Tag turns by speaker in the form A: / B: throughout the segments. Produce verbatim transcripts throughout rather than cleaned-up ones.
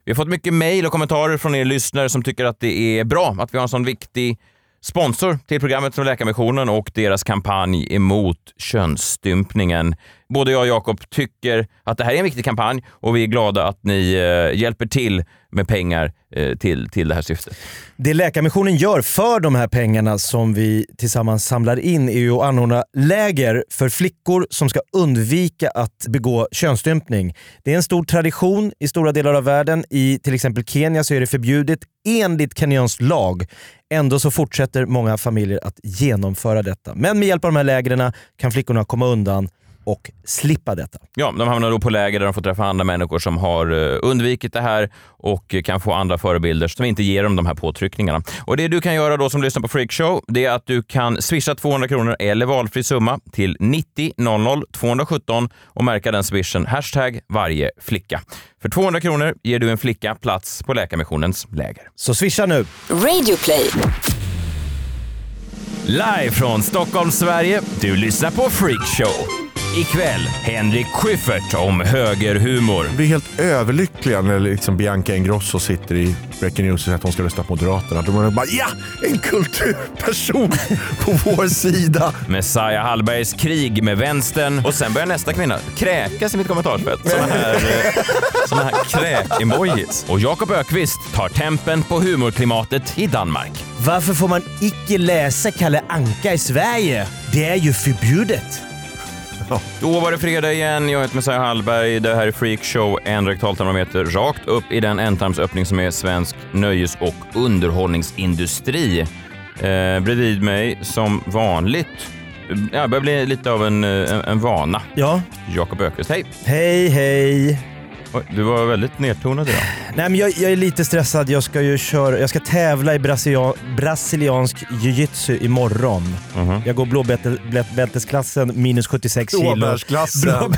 A: Vi har fått mycket mejl och kommentarer från er lyssnare som tycker att det är bra att vi har en sån viktig sponsor till programmet som Läkarmissionen och deras kampanj emot könsstympningen. Både jag och Jakob tycker att det här är en viktig kampanj och vi är glada att ni eh, hjälper till med pengar eh, till, till det här syftet.
B: Det Läkarmissionen gör för de här pengarna som vi tillsammans samlar in är ju att anordna läger för flickor som ska undvika att begå könsstympning. Det är en stor tradition i stora delar av världen. I till exempel Kenya så är det förbjudet enligt kenyansk lag. Ändå så fortsätter många familjer att genomföra detta. Men med hjälp av de här lägren kan flickorna komma undan och slippa detta.
A: Ja, de hamnar då på läger där de får träffa andra människor som har undvikit det här och kan få andra förebilder som inte ger dem de här påtryckningarna. Och det du kan göra då som lyssnar på Freakshow, det är att du kan swisha tvåhundra kronor eller valfri summa till nittio noll noll tvåhundrasjutton och märka den swishen hashtag varje flicka. För tvåhundra kronor ger du en flicka plats på Läkarmissionens läger.
B: Så swisha nu!
C: Radioplay.
A: Live från Stockholm, Sverige. Du lyssnar på Freakshow. Ikväll, Henrik Schyffert om högerhumor.
D: Vi är helt överlyckliga när liksom Bianca Ingrosso sitter i Breaking News och säger att hon ska rösta på Moderaterna. Då är bara, ja, en kulturperson på vår sida.
A: Messiah Hallbergs krig med vänstern. Och sen börjar nästa kvinna kräkas i mitt kommentarsfält. Såna här, såna här kräk-emojis. Och Jakob Ökvist tar tempen på humorklimatet i Danmark.
B: Varför får man icke läsa Kalle Anka i Sverige? Det är ju förbjudet.
A: Då var det fredag igen. Jag heter Messiah Hallberg. Det här är Freakshow. En rektaltermometer rakt upp i den ändtarmsöppning som är svensk nöjes- och underhållningsindustri. Eh, bredvid mig som vanligt. Ja, det börjar bli lite av en, en, en vana.
B: Ja.
A: Jakob Ökvist, hej.
B: Hej, hej.
A: Oj, du var väldigt nedtonad idag.
B: Nej, men jag, jag är lite stressad. Jag ska ju köra, jag ska tävla i brasilia, brasiliansk jiu-jitsu imorgon. Mm-hmm. Jag går blåbältesklassen minus sjuttiosex kilo.
D: Blåbärsklassen.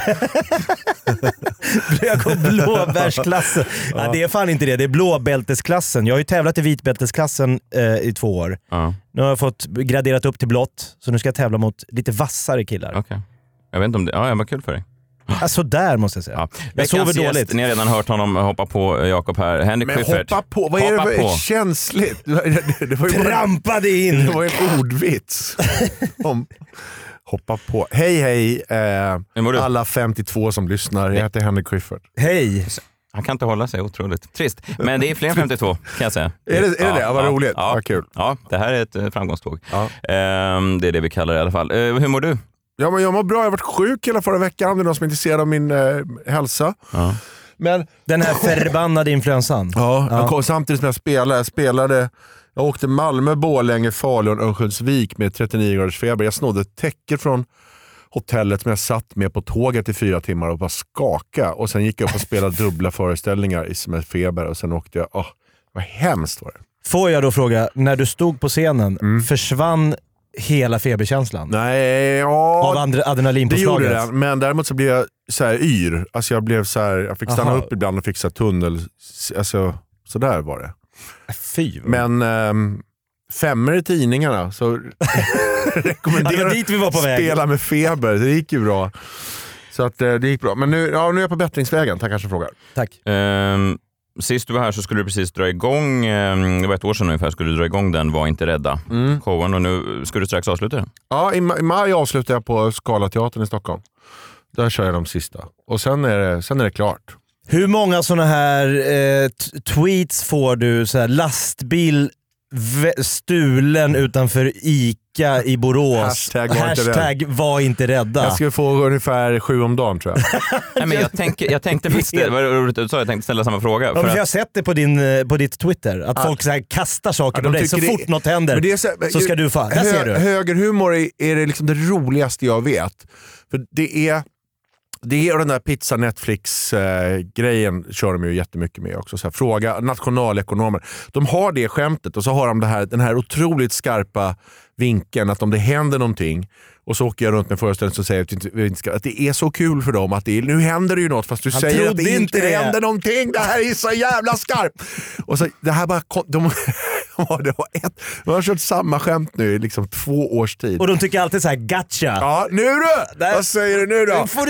B: Jag går blåbärsklassen. Ja. Ja, det är fan inte det. Det är blåbältesklassen. Jag har ju tävlat i vitbältesklassen eh, i två år. Ja. Nu har jag fått graderat upp till blått. Så nu ska jag tävla mot lite vassare killar.
A: Okej. Okay. Jag vet inte om det... Ja, det var kul för dig.
B: Alltså där måste jag säga. Ja. Jag sover dåligt.
A: Ni har redan hört honom hoppa på Jakob här. Henrik
D: Men
A: Schyffert.
D: hoppa på, vad är
A: hoppa
D: det för
A: på.
D: känsligt? Det, det var ju
B: Trampade in!
D: Det var en ordvits. Om, hoppa på. Hej hej eh, alla femtiotvå som lyssnar. Jag heter Henrik Schyffert.
B: Hej!
A: Han kan inte hålla sig, otroligt trist. Men det är fler än femtiotvå kan jag säga.
D: Är det är det?
A: Ja,
D: det? Ja, vad
A: ja,
D: roligt.
A: Ja,
D: vad kul.
A: Ja, det här är ett framgångståg.
D: Ja.
A: Um, det är det vi kallar det i alla fall. Uh, hur mår du?
D: Ja, men jag mår bra. Jag har varit sjuk hela förra veckan. Det är någon som är intresserad av min eh, hälsa.
A: Ja.
B: Men den här förbannade influensan.
D: Ja, ja. Jag kom, samtidigt som jag spelade. Jag spelade... Jag åkte Malmö, Borlänge, Falun, Örnsköldsvik med trettionio graders feber. Jag snodde ett täcke från hotellet som jag satt med på tåget i fyra timmar och bara skaka. Och sen gick jag upp och spelade dubbla föreställningar med feber. Och sen åkte jag... Åh, vad hemskt var det.
B: Får jag då fråga, när du stod på scenen, mm. försvann hela feberkänslan?
D: Nej, ja...
B: Av adrenalinpåslaget?
D: Det gjorde det, men däremot så blev jag så här yr. Alltså jag blev så här... Jag fick stanna Aha. upp ibland och fixa tunnel. Alltså, så där var det.
B: Fy.
D: Men ähm, femmer i tidningarna så rekommenderar
B: dit vi var på
D: spela med feber. Det gick ju bra. Så att det gick bra. Men nu, ja, nu är jag på bättringsvägen. Tack kanske frågar.
B: Tack.
A: Um, sist du var här så skulle du precis dra igång, um, det var ett år sedan ungefär, skulle du dra igång den Var inte rädda mm. showen, och nu ska du strax avsluta den.
D: Ja, i, i maj avslutar jag på Scalateatern i Stockholm. Där kör jag de sista. Och sen är det, sen är det klart.
B: Hur många såna här eh, t- tweets får du? Så här, lastbil v- stulen utanför Ica i Borås.
D: Hashtag var,
B: Hashtag
D: inte,
B: var inte rädda.
D: Jag skulle få ungefär sju om dagen, tror jag.
A: Nej, men jag, tänk, jag tänkte faktiskt ställa, jag tänkte ställa samma fråga.
B: Ja,
A: för
B: för
A: att...
B: Jag har sett det på, din, på ditt Twitter. Att ah. folk så här kastar saker på dig. Så fort det, något händer det så, så ska du få. Där
D: hö,
B: ser du.
D: Högerhumor är, är det, liksom det roligaste jag vet. För det är... Det är den där pizza Netflix-grejen eh, kör de ju jättemycket med också. Så här, fråga nationalekonomer. De har det skämtet och så har de det här, den här otroligt skarpa vinkeln att om det händer någonting och så åker jag runt med föreställningen och säger att, att det är så kul för dem att det är, nu händer det ju något fast du Han säger att det inte det. händer någonting. Det här är så jävla skarpt. Och så det här bara de, det var ett, de har kört samma skämt nu i liksom två års tid.
B: Och de tycker alltid så här gotcha.
D: Ja, nu då? Där. Vad säger du nu då?
B: Nu får du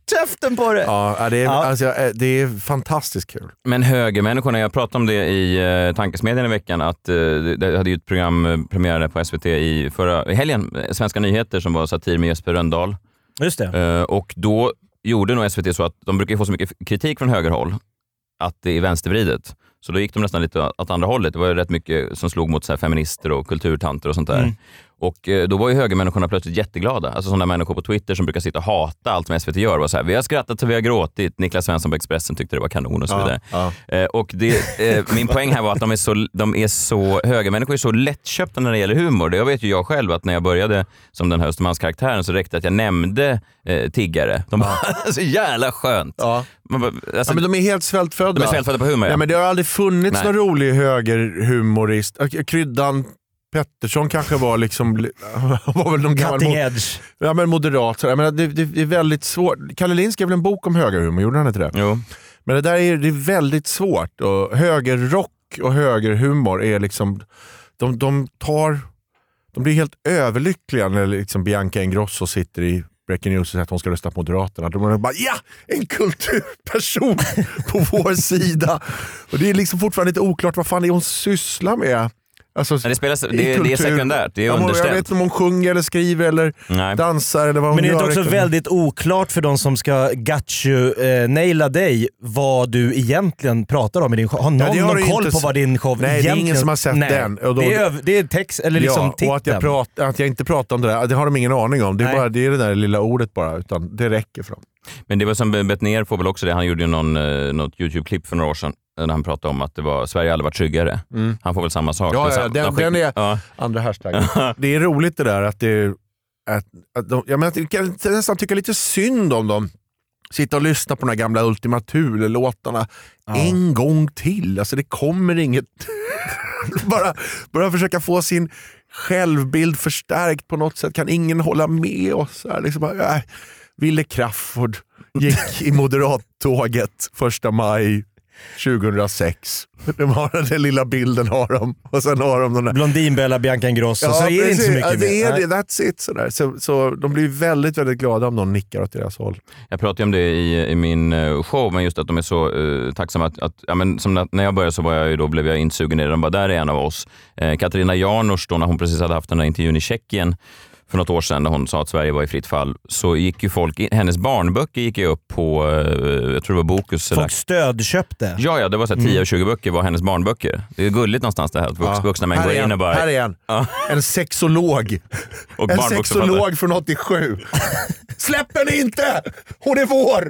B: käften på det.
D: Ja, det är,
B: Ja.
D: Alltså, det är fantastiskt kul.
A: Men högermänniskorna, jag pratade om det i uh, Tankesmedjan i veckan, att uh, det hade ju ett program uh, premiärade på S V T i förra i helgen, Svenska nyheter, som var satir med Jesper Rönndahl.
B: Just det.
A: Uh, och då gjorde nog S V T så att de brukar få så mycket kritik från högerhåll att det är vänstervridet. Så då gick de nästan lite åt andra hållet. Det var ju rätt mycket som slog mot så här feminister och kulturtanter och sånt där. Mm. Och eh, då var ju högermänniskorna plötsligt jätteglada. Alltså sådana människor på Twitter som brukar sitta och hata allt som S V T gör. Var så här, vi har skrattat så vi har gråtit. Niklas Svensson på Expressen tyckte det var kanon och så vidare.
D: Ja, ja.
A: Eh, och det, eh, min poäng här var att de är så, de är så högermänniskor är så lättköpta när det gäller humor. Det jag vet ju jag själv att när jag började som den här Östermalmskaraktären så räckte att jag nämnde eh, tiggare. De var ja. så jävla skönt.
D: Ja.
A: Man bara, alltså,
D: ja, men de är helt svältfödda.
A: De är svältfödda på humor.
D: Ja. Ja, men det har aldrig funnits Nej. någon rolig högerhumorist. Kryddan Pettersson kanske var liksom var väl någon gammal
B: Cutting edge.
D: Ja, men moderat. Jag menar, det, det, det är väldigt svårt. Kalle Lind skrev väl en bok om högerhumor, gjorde han inte det?
A: Jo.
D: Men det där är, det är väldigt svårt. Och högerrock och högerhumor är liksom de, de tar de blir helt överlyckliga när liksom Bianca Ingrosso sitter i Breaking News och säger att hon ska rösta på Moderaterna. De är bara, ja, en kulturperson på vår sida. Och det är liksom fortfarande lite oklart vad fan det är hon sysslar med. Alltså,
A: det, spelas, det, det är sekundärt, det är
D: ja,
A: underställt.
D: Jag vet inte om hon sjunger eller skriver eller Nej. dansar eller vad hon
B: Men det är
D: gör.
B: också väldigt oklart för de som ska gatchu eh, naila dig vad du egentligen pratar om i din show. Har någon,
D: ja,
B: någon koll på vad din show
D: Nej,
B: egentligen...
D: det är ingen som har sett
B: Nej.
D: den. Och då,
B: det, är, det är text eller liksom
D: ja,
B: titeln.
D: Och att jag, prat, att jag inte pratar om det där, det har de ingen aning om. Det är, bara, det, är det där lilla ordet bara, utan det räcker för dem.
A: Men det var som Bettner får väl också det. Han gjorde ju någon, något YouTube-klipp för några år sedan när han pratade om att det var Sverige aldrig varit tryggare. Mm. Han får väl samma sak.
D: Ja, ja, den, den är ja. andra hashtaggen. Det är roligt det där att det att, att de, jag, menar, jag kan nästan tycka lite synd om dem. Sitta och lyssna på de här gamla Ultima Thule-låtarna ja. en gång till. Alltså det kommer inget... bara, bara försöka få sin självbild förstärkt på något sätt. Kan ingen hålla med oss? Här, liksom bara, äh, Ville Crafoord gick i moderattåget första maj tjugohundrasex. De har den lilla bilden har de. Och sen har de den där.
B: Blondinbella, Bianca Ingrosso.
D: Ja,
B: så är det inte så mycket
D: ja, det är
B: mer.
D: det, that's it. Sådär. Så, så de blir väldigt, väldigt glada om någon nickar åt deras håll.
A: Jag pratade om det i, i min show, men just att de är så uh, tacksamma. Att, att, ja, men, som när jag började så var jag ju, då blev jag insugen i det. De bara, där är en av oss. Eh, Katarina Janouch, då när hon precis hade haft den här intervjun i Tjeckien för något år sedan när hon sa att Sverige var i fritt fall, så gick ju folk, hennes barnböcker gick ju upp på, jag tror det var Bokus.
B: Folk stödköpte.
A: Ja, ja, det var så tio och tjugo böcker var hennes barnböcker. Det är gulligt någonstans det här, att ja. vuxna män går in och bara...
D: Här är en, ja. en sexolog.
A: Och
D: en sexolog från åttiosju. Släpp henne inte! Hon är vår!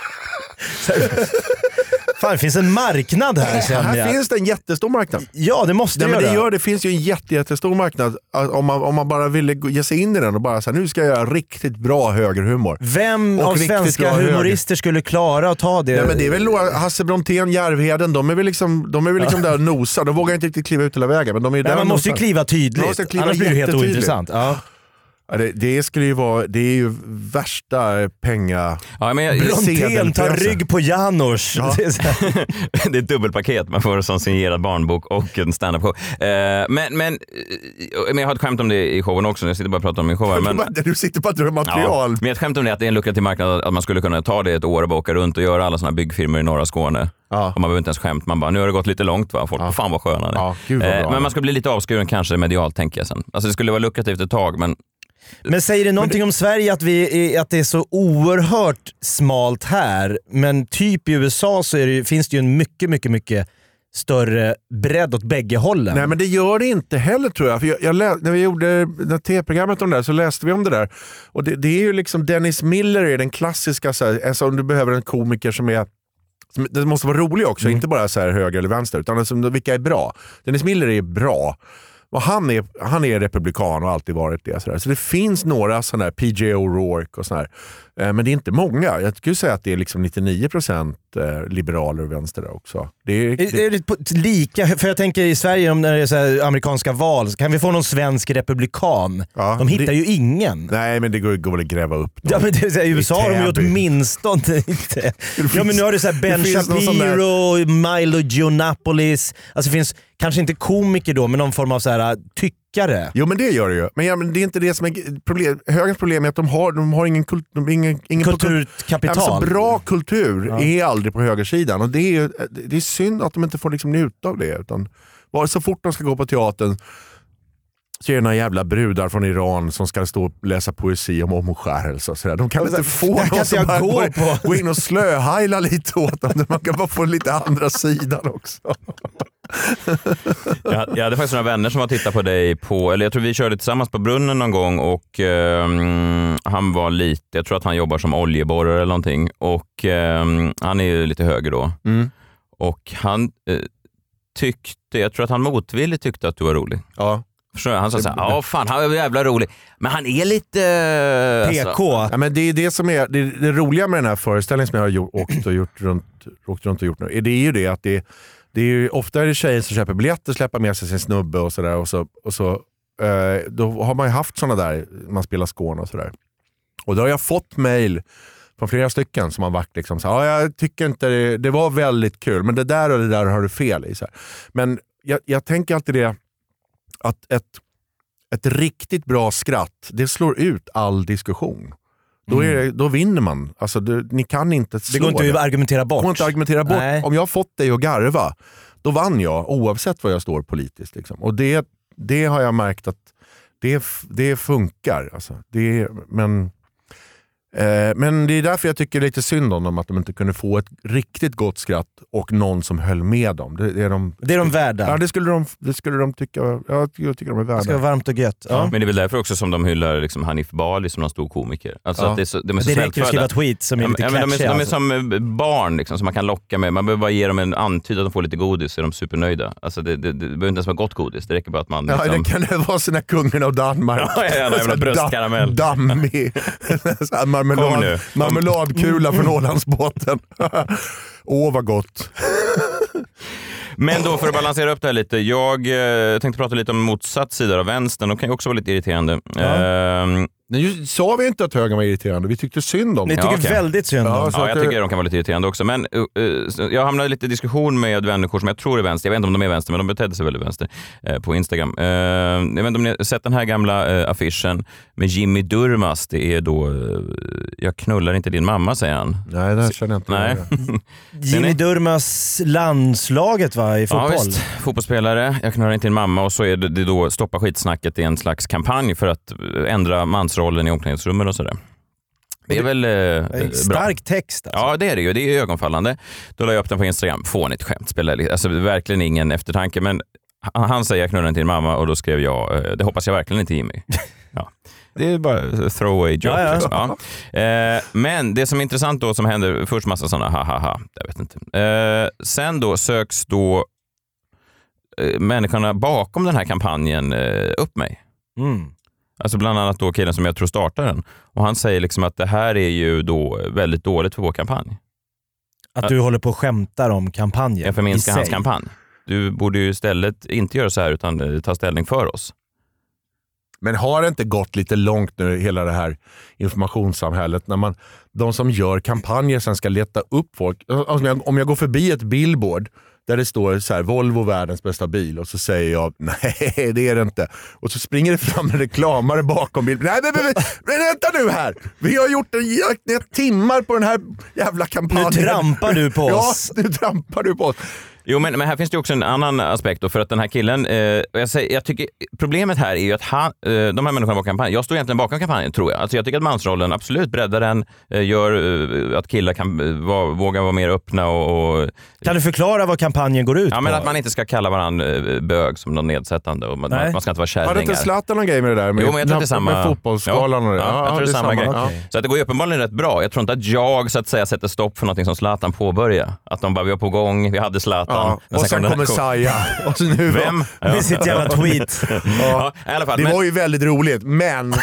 B: Fan, det finns en marknad här, känner
D: här
B: jag.
D: finns det en jättestor marknad.
B: Ja, det måste
D: Nej,
B: det
D: men
B: göra.
D: det gör det. finns ju en jätte, jättestor marknad om man, om man bara ville ge sig in i den och bara säga nu ska jag göra riktigt bra högerhumor.
B: Vem
D: och
B: av svenska humorister höger. skulle klara att ta det?
D: Nej, men det är väl Hasse Brontén, Järvheden, de är väl liksom, de är väl liksom där och nosar. De vågar inte riktigt kliva ut hela vägen. Men de är
B: Nej,
D: där
B: man måste ju kliva tydligt,
D: måste kliva
B: annars blir det helt ointressant. Ja.
D: Ja, det, det skulle ju vara, det är ju värsta penga...
A: Ja, men jag,
B: Brontén tar rygg på Janouch.
A: Ja. Det är ett dubbelpaket, man får en sån signerad barnbok och en stand-up show. Eh, men, men, men jag har ett skämt om det i showen också, jag sitter bara och pratar om min show här. Men,
D: du sitter bara och drar material.
A: Ja, men ett skämt om det är att det är en lukrativ marknad, att man skulle kunna ta det ett år och bara åka runt och göra alla såna byggfirmor i norra Skåne. Ja. Och man behöver inte ens skämt, man bara, nu har det gått lite långt va, folk, ja. fan vad sköna det.
D: Ja, gud vad bra.
A: Eh, men man ska bli lite avskuren kanske medialt, tänker jag sen. Alltså det skulle vara lukrativt ett tag, men
B: Men säger det någonting det... om Sverige att, vi är, att det är så oerhört smalt här, men typ i U S A så är det, finns det ju en mycket, mycket, mycket större bredd åt bägge hållen.
D: Nej, men det gör det inte heller tror jag. För jag, jag lä- när vi gjorde det tv-programmet om det där så läste vi om det där. Och det, det är ju liksom Dennis Miller är den klassiska, så här, alltså om du behöver en komiker som är som, det måste vara rolig också, mm. inte bara så här höger eller vänster, utan alltså, vilka är bra. Dennis Miller är bra. Och han är, han är republikan och har alltid varit det. Sådär. Så det finns några sådana här P J O'Rourke och sådär. Eh, men det är inte många. Jag skulle säga att det är liksom nittionio procent eh, liberaler och vänster där också. Det är, det...
B: Är, är det lika, för jag tänker i Sverige om när det är så här amerikanska val, så kan vi få någon svensk republikan? Ja, de hittar det... ju ingen.
D: Nej, men det går, går väl att gräva upp dem.
B: Ja, men det är så här, i U S A har de ju åtminstone inte. Ja, men nu har du så här Ben Shapiro, Milo Yiannopoulos. Alltså det finns kanske inte komiker då, men någon form av så här tyckare.
D: Jo, men det gör det ju. Men, ja, men det är inte det som är problem. Högens problem är att de har, de har ingen, kult, de har ingen, ingen
B: kulturkapital.
D: Alltså, bra kultur
B: ja.
D: är aldrig på högersidan. Och det är, det är synd att de inte får liksom njuta av det. Utan bara så fort de ska gå på teatern så är det några jävla brudar från Iran som ska stå och läsa poesi om omskärelse och sådär. De kan inte få någon
B: kan
D: som
B: jag
D: bara
B: gå,
D: går,
B: på.
D: gå in och slöhajla lite åt dem. Man kan bara få lite andra sidan också.
A: jag, jag hade faktiskt några vänner som var tittat på dig på, eller jag tror vi körde tillsammans på Brunnen någon gång och eh, han var lite, jag tror att han jobbar som oljeborrare eller någonting och eh, han är ju lite höger då.
D: Mm.
A: Och han eh, tyckte, jag tror att han motvilligt tyckte att du var rolig.
D: Ja.
A: Han sa såhär, ja fan han är jävla rolig. Men han är lite...
B: P K.
D: Alltså. Ja, men det är det som är det, det roliga med den här föreställningen som jag har gjort, åkt, och gjort runt, åkt runt och gjort nu. Det är ju det att det, det är ju, ofta är det tjejer som köper biljetter, släpper med sig sin snubbe och sådär. Och så, och så, eh, då har man ju haft sådana där, man spelar Skåne och sådär. Och då har jag fått mejl från flera stycken som har varit liksom så här, ja, jag tycker inte det, det var väldigt kul, men det där och det där har du fel i. Så här. Men jag, jag tänker alltid det att ett, ett riktigt bra skratt, det slår ut all diskussion. Då, är det, då vinner man. Alltså, det, ni kan inte slå
B: det. går inte
D: det.
B: att argumentera bort.
D: Det går inte att argumentera bort.
B: Nej.
D: Om jag har fått dig att garva, då vann jag oavsett vad jag står politiskt. Liksom. Och det, det har jag märkt att det, det funkar. Alltså, det, men... Eh, men det är därför jag tycker lite synd om dem att de inte kunde få ett riktigt gott skratt och någon som höll med dem. Det, det är de,
B: det är de värda.
D: Ja, det skulle de, det skulle de tycka. Ja, jag tycker de är värda.
B: Det ska vara varmt och gött. Ja.
A: Ja. Men det är väl därför också som de hyllar liksom Hanif Bali som någon stor komiker. Alltså
D: ja.
A: att det är så, de är så
B: det räcker att skriva tweet som är lite
A: ja, men de, är,
B: catchy,
A: de är
B: alltså.
A: som barn liksom, som man kan locka med. Man behöver bara ge dem en antydan att de får lite godis så är de supernöjda. Alltså det, det, det behöver inte ens vara gott godis. Det räcker bara att man...
D: Ja,
A: liksom...
D: det kan det vara sina kungen av Danmark.
A: Ja, ja, ja, jävla bröstkaramell.
D: Dammig. Marmelad, marmeladkula från Ålandsbåten. Åh, vad gott.
A: Men då för att balansera upp det här lite. Jag eh, tänkte prata lite om motsatt sida av vänstern. De kan ju också vara lite irriterande.
D: Ja.
A: Eh,
D: Nu sa vi inte att högern var irriterande. Vi tyckte synd om
B: Ni
D: dem.
B: tycker
A: Ja, okay.
B: väldigt synd om
D: Ja,
B: dem.
D: så
A: Ja,
D: att
A: jag
D: det-
A: tycker de kan vara lite irriterande också. Men uh, uh, jag hamnade lite i diskussion med människor som jag tror är vänster. Jag vet inte om de är vänster, men de betedde sig väldigt vänster uh, på Instagram. Uh, jag vet inte om ni har sett den här gamla uh, affischen med Jimmy Durmaz. Det är då, uh, jag knullar inte din mamma, säger han.
D: Nej, det känner jag inte.
A: Nej.
B: Jimmy Durmaz landslaget va, i fotboll.
A: Ja, visst. Fotbollsspelare, jag knullar inte din mamma och så är det, det då stoppa skitsnacket i en slags kampanj för att ändra mansrollen i omklädningsrummet och sådär. Det är väl eh,
B: stark text alltså.
A: Ja, det är det ju. Det är ögonfallande. Då la jag upp den på Instagram. Fånigt skämt. Spelar, alltså verkligen ingen eftertanke. Men han, han säger jag knullar inte din mamma och då skrev jag, eh, det hoppas jag verkligen inte Jimmy. Ja. Det är bara throwaway joke.
B: Ja, ja.
A: Liksom. Ja. Eh, men det som är intressant då som händer, först massa sådana ha ha ha, jag vet inte. Eh, sen då söks då eh, människorna bakom den här kampanjen eh, upp mig.
B: Mm.
A: Alltså bland annat då killen som jag tror startar den. Och han säger liksom att det här är ju då väldigt dåligt för vår kampanj.
B: Att du håller på och skämtar om kampanjen.
A: Jag förminskar
B: i
A: hans
B: sig.
A: kampanj. Du borde ju istället inte göra så här utan ta ställning för oss.
D: Men har det inte gått lite långt nu, hela det här informationssamhället, när man, de som gör kampanjer sen ska leta upp folk. Om jag, om jag går förbi ett billboard där det står så här, Volvo världens bästa bil, och så säger jag, nej det är det inte. Och så springer det fram en reklamare bakom bilen. Nej men, men, men, men vänta nu här. Vi har gjort en, en timmar på den här jävla kampanjen.
B: Nu trampar du på oss.
D: Ja, nu trampar du på oss.
A: Jo, men, men här finns det också en annan aspekt då, för att den här killen, eh, jag, säger, jag tycker problemet här är ju att han, eh, de här människorna bakom kampanjen, jag står egentligen bakom kampanjen tror jag. Alltså jag tycker att mansrollen absolut breddar den, eh, gör eh, att killar kan eh, va, våga vara mer öppna och, och...
B: Kan du förklara vad kampanjen går ut
A: Ja,
B: på?
A: men att man inte ska kalla varandra eh, bög som något nedsättande och man,
B: Nej.
A: man ska inte vara
D: Har du inte
A: kärringar.
D: Zlatan någon grej med det där? Med,
A: Jo, men jag tror det är samma...
D: med fotbollsskalan och det.
A: Ja, jag tror det är samma grej.
B: okej.
A: Så att det går ju uppenbarligen rätt bra. Jag tror inte att jag så att säga sätter stopp för något som Zlatan påbörjar. Att de bara, vi var på gång, vi hade Zlatan.
D: Ja.
A: Men
D: Och sen
A: kom den
D: kommer
A: här-
D: Saja. Och så nu
A: Vem?
B: Med sitt jävla tweet.
A: Ja, i alla fall.
D: Det
A: Men,
D: var ju väldigt roligt, men...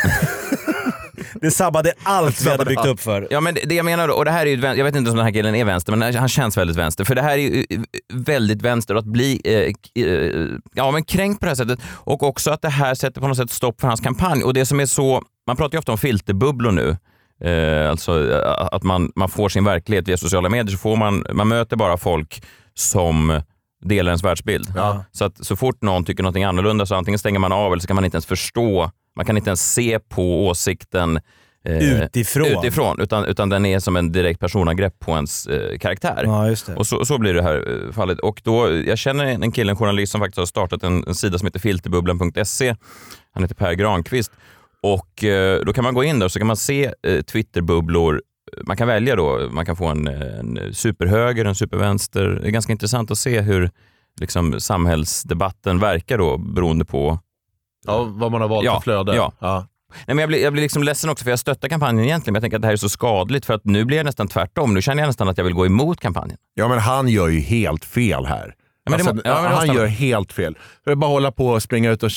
B: Det sabbade allt vi hade byggt upp för.
A: ja, men det, det jag menar då, och det här är ju, jag vet inte om den här killen är vänster, men han känns väldigt vänster. För det här är ju väldigt vänster att bli eh, eh, ja, men kränkt på det här sättet. Och också att det här sätter på något sätt stopp för hans kampanj. Och det som är så, man pratar ju ofta om filterbubblor nu. Eh, alltså att man, man får sin verklighet via sociala medier, så får man, man möter bara folk som delar ens världsbild.
B: Ja.
A: Så att så fort någon tycker någonting annorlunda så antingen stänger man av eller så kan man inte ens förstå, man kan inte ens se på åsikten eh,
B: utifrån.
A: utifrån utan, utan den är som en direkt personangrepp på ens eh, karaktär.
B: Ja, just det.
A: Och så, så blir det här eh, fallet. Och då, jag känner en kille, en journalist som faktiskt har startat en, en sida som heter filterbubblan punkt se. Han heter Per Granqvist. Och eh, då kan man gå in där och så kan man se eh, Twitterbubblor. Man kan välja då, man kan få en, en superhöger, en supervänster. Det är ganska intressant att se hur liksom, samhällsdebatten verkar då beroende på
D: Ja, vad man har valt
A: ja,
D: för flöde.
A: Ja.
D: Ja.
A: Nej, men jag blir, jag blir liksom ledsen också för jag stöttar kampanjen egentligen, men jag tänker att det här är så skadligt för att nu blir jag nästan tvärtom. Nu känner jag nästan att jag vill gå emot kampanjen.
D: Ja, men han gör ju helt fel här.
A: Ja, men det
D: alltså,
A: må, ja, men det
D: han
A: måste...
D: gör helt fel. För att bara hålla på och springa ut och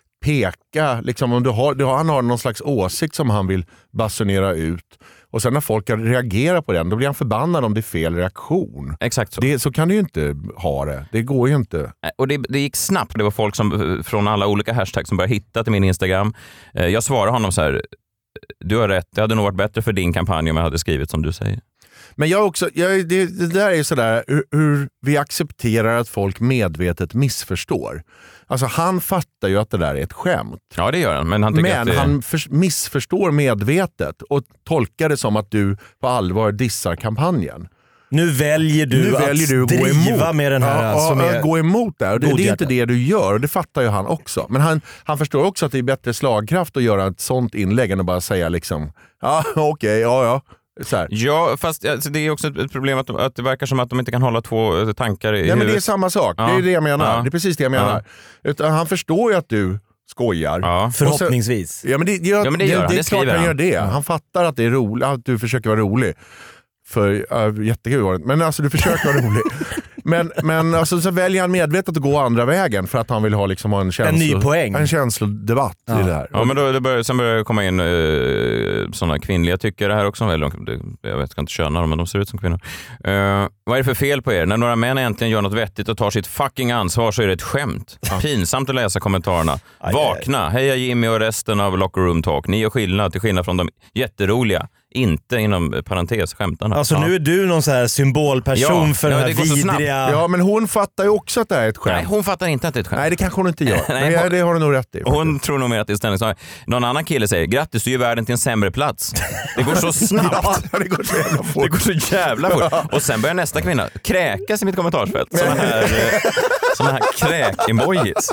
D: peka, liksom, om du har, du har, han har någon slags åsikt som han vill basunera ut. Och sen när folk reagerar på den, då blir han förbannad om det är fel reaktion.
A: Exakt så.
D: Det, så kan du ju inte ha det. Det går ju inte.
A: Och det, det gick snabbt. Det var folk som, från alla olika hashtags som började hitta till min Instagram. Jag svarade honom så här, du har rätt, det hade nog varit bättre för din kampanj om jag hade skrivit som du säger.
D: Men jag också, jag, det, det där är sådär hur, hur vi accepterar att folk medvetet missförstår. Alltså han fattar ju att det där är ett skämt.
A: Ja, det gör han. Men han, tycker
D: men
A: att det...
D: han för, missförstår medvetet och tolkar det som att du på allvar dissar kampanjen.
B: Nu väljer du
D: nu
B: att
D: väljer du att
B: driva
D: gå emot.
B: med den här
D: ja,
B: som
D: ja,
B: är
D: gå emot det. Det, det är inte det du gör och det fattar ju han också. Men han, han förstår också att det är bättre slagkraft att göra ett sånt inlägg än att bara säga liksom ja okej, okay, ja ja. Så här.
A: Ja, fast alltså, det är också ett problem att, att det verkar som att de inte kan hålla två tankar i
D: Nej,
A: huvudet.
D: men det är samma sak.
A: Ja.
D: Det är det jag menar.
A: Ja.
D: Det är precis det jag menar. Ja. Utan han förstår ju att du skojar.
A: Ja.
B: Förhoppningsvis.
D: Sen, ja, men det, jag,
A: ja, men det gör
D: det,
A: han.
D: det är
A: Det
D: klart han
A: han.
D: gör det. Han fattar att det är roligt, att du försöker vara rolig. För, äh, jättekul var det. Men alltså du försöker vara rolig. Men, men alltså, så väljer han medvetet att gå andra vägen för att han vill ha, liksom, en, känslo,
B: en ny poäng.
D: En känslodebatt
B: ja.
D: i det här.
A: Ja, men då, det börjar, sen börjar det komma in uh, sådana kvinnliga tyckare här också. Eller, jag vet inte köna dem, men de ser ut som kvinnor. Uh, vad är det för fel på er? När några män äntligen gör något vettigt och tar sitt fucking ansvar så är det ett skämt. Ja. Pinsamt att läsa kommentarerna. Aj, Vakna, aj. Heja Jimmy och resten av Locker Room Talk. Ni gör skillnad till skillnad från de jätteroliga. Inte inom parentes skämtarna.
B: Alltså ja. Nu är du någon så här symbolperson ja, för ja, den här vidriga...
D: Ja, men hon fattar ju också att det är ett skämt.
A: Nej, hon fattar inte att det är ett skämt.
D: Nej, det kanske hon inte gör.
A: Nej,
D: men
A: hon,
D: det har du nog rätt i.
A: Hon tror nog mer att det är ställningstagande. Någon annan kille säger, grattis, du gör världen till en sämre plats. Det går så snabbt.
D: ja, det går så jävla fort.
A: Det går så jävla fort. Och sen börjar nästa kvinna kräkas i mitt kommentarsfält. Såna här, såna här kräk-emojis.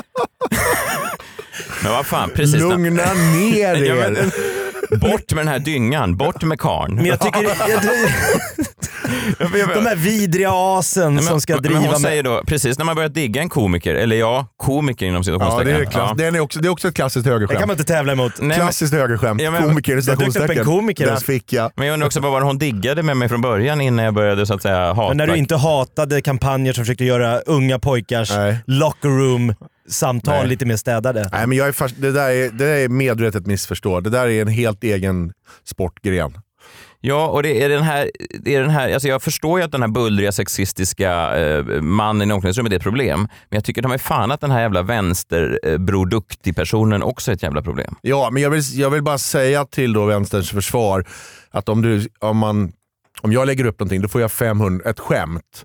A: Men vad fan, precis.
D: Lugna ner er.
A: Ja, men, bort med den här dyngan, bort med karn.
B: Men jag tycker... Jag, de här vidriga asen men, som ska
A: men,
B: driva
A: men hon
B: med...
A: säger då, precis när man börjar digga en komiker, eller ja, komiker inom situationstecken.
D: Ja, det är, klass, ja. det är, också, det är också ett klassiskt högerskämt.
B: Det kan man inte tävla emot.
D: Nej, klassiskt högerskämt. Ja, komiker i situationstecken.
B: Det dök upp en komiker.
D: Den fick jag.
A: Men jag undrar också vad var hon diggade med mig från början innan jag började så att säga hata.
B: Men när du inte hatade kampanjer som försökte göra unga pojkars Nej. locker room samtal Nej. lite mer städade.
D: Nej, men jag är fast, det, där är, det där är medvetet missförstå. Det där är en helt egen sportgren.
A: Ja, och det är den här, det är den här alltså jag förstår ju att den här bullriga sexistiska eh, mannen i omklädningsrummet är ett problem, men jag tycker de är fan att den här jävla vänsterbroduktig-personen också är ett jävla problem.
D: Ja, men jag vill, jag vill bara säga till då vänsterns försvar att om, du, om, man, om jag lägger upp någonting, då får jag femhundra, ett skämt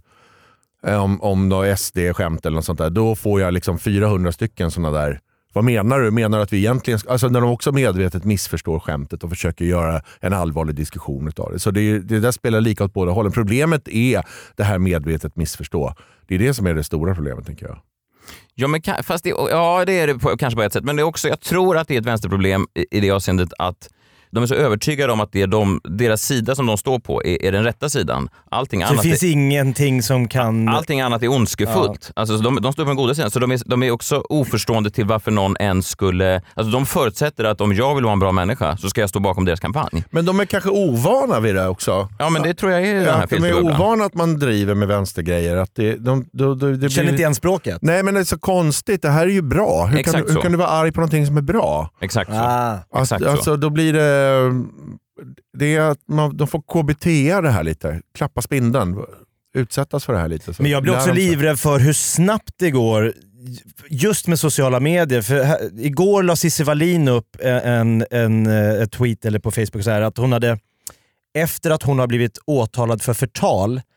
D: om, om då S D-skämt eller något sånt där, då får jag liksom fyrahundra stycken sådana där. Vad menar du? Menar du att vi egentligen... Alltså när de också medvetet missförstår skämtet och försöker göra en allvarlig diskussion utav det. Så det, det där spelar lika åt båda hållen. Problemet är det här medvetet missförstå. Det är det som är det stora problemet, tänker jag.
A: Ja, men fast det, ja, det är det på, kanske på ett sätt. Men det är också, jag tror att det är ett vänsterproblem i, i det avseendet att de är så övertygade om att det är de, deras sida som de står på är, är den rätta sidan. Allting
B: så
A: annat
B: det finns är, ingenting som kan...
A: Allting annat är ondskefullt. Ja. Alltså, de, de står på den goda sidan. Så de är, de är också oförstående till varför någon ens skulle... Alltså, de förutsätter att om jag vill vara en bra människa så ska jag stå bakom deras kampanj.
D: Men de är kanske ovana vid det också.
A: Ja, men det tror jag är
D: ja,
A: den här
D: de är ovana att man driver med vänstergrejer. Att det, de, de, de, det
B: Känner
D: blir...
B: inte igen språket?
D: Nej, men det är så konstigt. Det här är ju bra. Hur, kan, hur kan du vara arg på någonting som är bra?
A: Exakt så.
B: Ah.
A: Exakt
D: alltså, alltså, då blir det... Det är att man, de får K B T det här lite. Klappa spindeln. Utsättas för det här lite. Så
B: men jag blir också livrädd för hur snabbt det går just med sociala medier. För här, igår la Cissi Wallin upp en, en, en tweet eller på Facebook så här, att hon hade, efter att hon har blivit åtalad för förtal,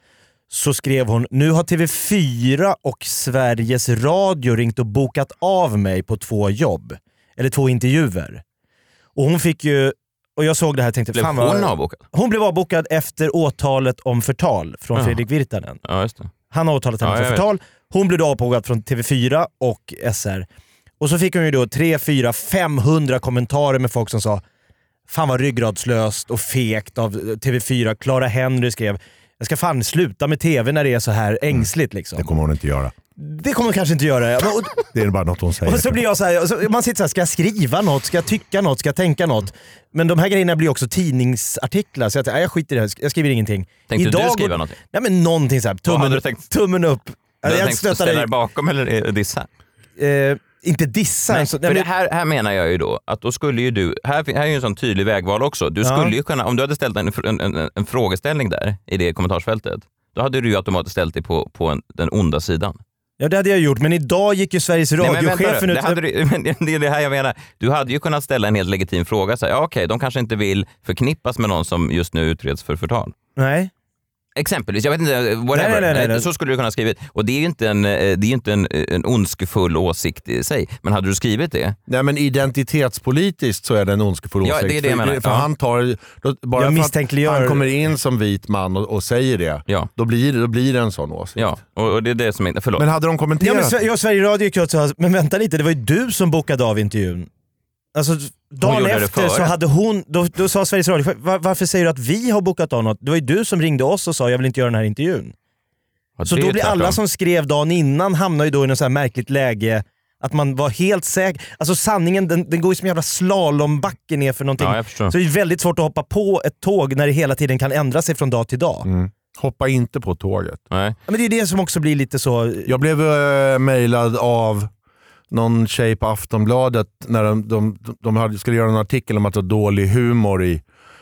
B: så skrev hon: nu har T V fyra och Sveriges Radio ringt och bokat av mig på två jobb. Eller två intervjuer. Och hon fick ju, och jag såg det här och tänkte,
A: blev
B: fan
A: hon
B: vad...
A: avbokad?
B: Hon blev avbokad efter åtalet om förtal från
A: Ja.
B: Fredrik Virtanen.
A: Ja, just det.
B: Han har åtalat henne
A: Ja,
B: för
A: jag
B: förtal. Hon blev då avbokad från T V fyra och S R. Och så fick hon ju då tre, fyra, femhundra kommentarer med folk som sa: fan vad ryggradslöst och fegt av T V fyra. Clara Henry skrev: jag ska fan sluta med tv när det är så här ängsligt liksom.
D: Det kommer hon inte göra.
B: Det kommer hon kanske inte göra. Ja. Och,
D: Det är bara något hon säger.
B: och så blir jag så här, och så, man sitter så här, ska jag skriva något? Ska jag tycka något? Ska jag tänka något? Men de här grejerna blir också tidningsartiklar, så jag, nej, jag skiter i det här. Jag skriver ingenting.
A: Tänkte
B: Idag
A: du skriva
B: går,
A: någonting?
B: Nej men någonting så här,
A: Vad hade
B: tummen,
A: du tänkt?
B: tummen upp.
A: Du hade
B: Jag
A: tänkt
B: stöttar
A: ställa
B: dig.
A: dig bakom eller dissa?
B: Eh, inte dissa.
A: Nej,
B: så,
A: för
B: nej,
A: det
B: men,
A: här, här menar jag ju då att då skulle ju du, här, här är ju en sån tydlig vägval också. Du skulle
B: Ja.
A: ju kunna, om du hade ställt en, en, en, en frågeställning där i det kommentarsfältet, då hade du ju automatiskt ställt dig på, på en, den onda sidan.
B: ja det hade jag gjort, men idag gick ju Sveriges
A: Nej, men vänta
B: radiochefen
A: nu,
B: ut...
A: det, hade du, men det är det här jag menar. Du hade ju kunnat ställa en helt legitim fråga. Så här, ja, okej, de kanske inte vill förknippas med någon som just nu utreds för förtal.
B: Nej.
A: Exempelvis, jag vet inte, whatever.
B: Nej, nej, nej, nej.
A: Så skulle du kunna skrivit. Och det är ju inte en, det är ju inte en, en ondskefull åsikt i sig. Men hade du skrivit det?
D: Nej, men identitetspolitiskt så är det en ondskefull
A: Ja,
D: åsikt.
A: det är det jag menar.
D: För, för
A: Ja.
D: han tar, då, bara
B: Jag
D: för
B: misstänkliggör-
D: att han kommer in som vit man och, och säger det,
A: Ja.
D: då, blir, det- då blir det en sån åsikt.
A: Ja, och, och det är det som inte... Förlåt.
D: Men hade de
B: Ja,
D: kommenterat?
B: men Sve- jag och Sveriges Radio gick ut och sa, men vänta lite, det var ju du som bokade av intervjun. Alltså dagen
A: gjorde det
B: efter
A: före.
B: så hade hon, då, då sa Sveriges Radio, var, varför säger du att vi har bokat av något? Det var ju du som ringde oss och sa, jag vill inte göra den här intervjun.
A: Ja,
B: Så
A: det
B: då
A: är
B: blir
A: tvärtom.
B: alla som skrev dagen innan hamnar ju då i något så här märkligt läge att man var helt säker. Alltså sanningen, den, den går ju som en jävla slalombacke ner för någonting.
A: Ja, jag förstår.
B: Så det är väldigt svårt att hoppa på ett tåg när det hela tiden kan ändra sig från dag till dag.
D: Mm. Hoppa inte på tåget.
A: Nej.
B: Ja, men det är det som också blir lite så...
D: Jag blev uh, mejlad av någon tjej på Aftonbladet när de, de, de hade, skulle göra en artikel om att det var dålig humor i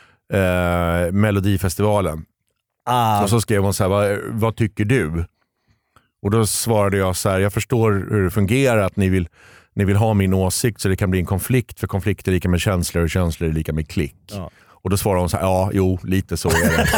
D: uh, Melodifestivalen.
B: Ah,
D: Och så skrev hon så här: vad, vad tycker du? Och då svarade jag så här: jag förstår hur det fungerar, att ni vill, ni vill ha min åsikt så det kan bli en konflikt, för konflikt är lika med känslor och känslor är lika med klick.
B: Ja.
D: Och då svarade hon så här: ja, jo, lite så är det.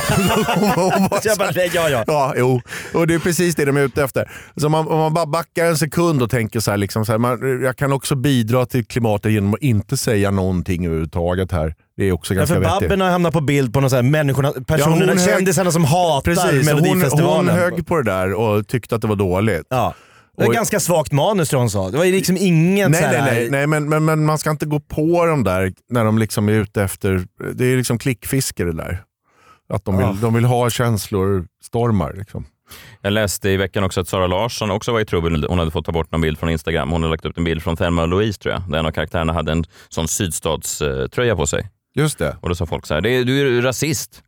D: Hon bara så
B: jag bara, nej, ja, ja.
D: Ja, jo. Och det är precis det de är ute efter. Så om man, om man bara backar en sekund och tänker så här, liksom så här man, jag kan också bidra till klimatet genom att inte säga någonting överhuvudtaget här. Det är också
B: Ja,
D: ganska
B: för
D: vettigt.
B: Babben har hamnat på bild på någon så här människorna, personerna,
D: Ja, hon hög-
B: kändisarna som hatar
D: Precis, hon,
B: Melodifestivalen.
D: hon högg på det där och tyckte att det var dåligt.
B: Ja. Det var
D: Och-
B: ganska svagt manus tror hon sa. Det var ju liksom ingen
D: Nej,
B: så här...
D: nej, nej, nej men, men, men man ska inte gå på dem där när de liksom är ute efter, det är liksom klickfiske det där. Att de vill,
B: Ja.
D: de vill ha känslor, stormar liksom.
A: Jag läste i veckan också att Sara Larsson också var i trubbel. Hon hade fått ta bort någon bild från Instagram. Hon hade lagt upp en bild från Thelma och Louise, tror jag. Där en av karaktärerna hade en sån sydstatströja på sig.
D: Just det.
A: Och då sa folk så här: det är, du är ju rasist.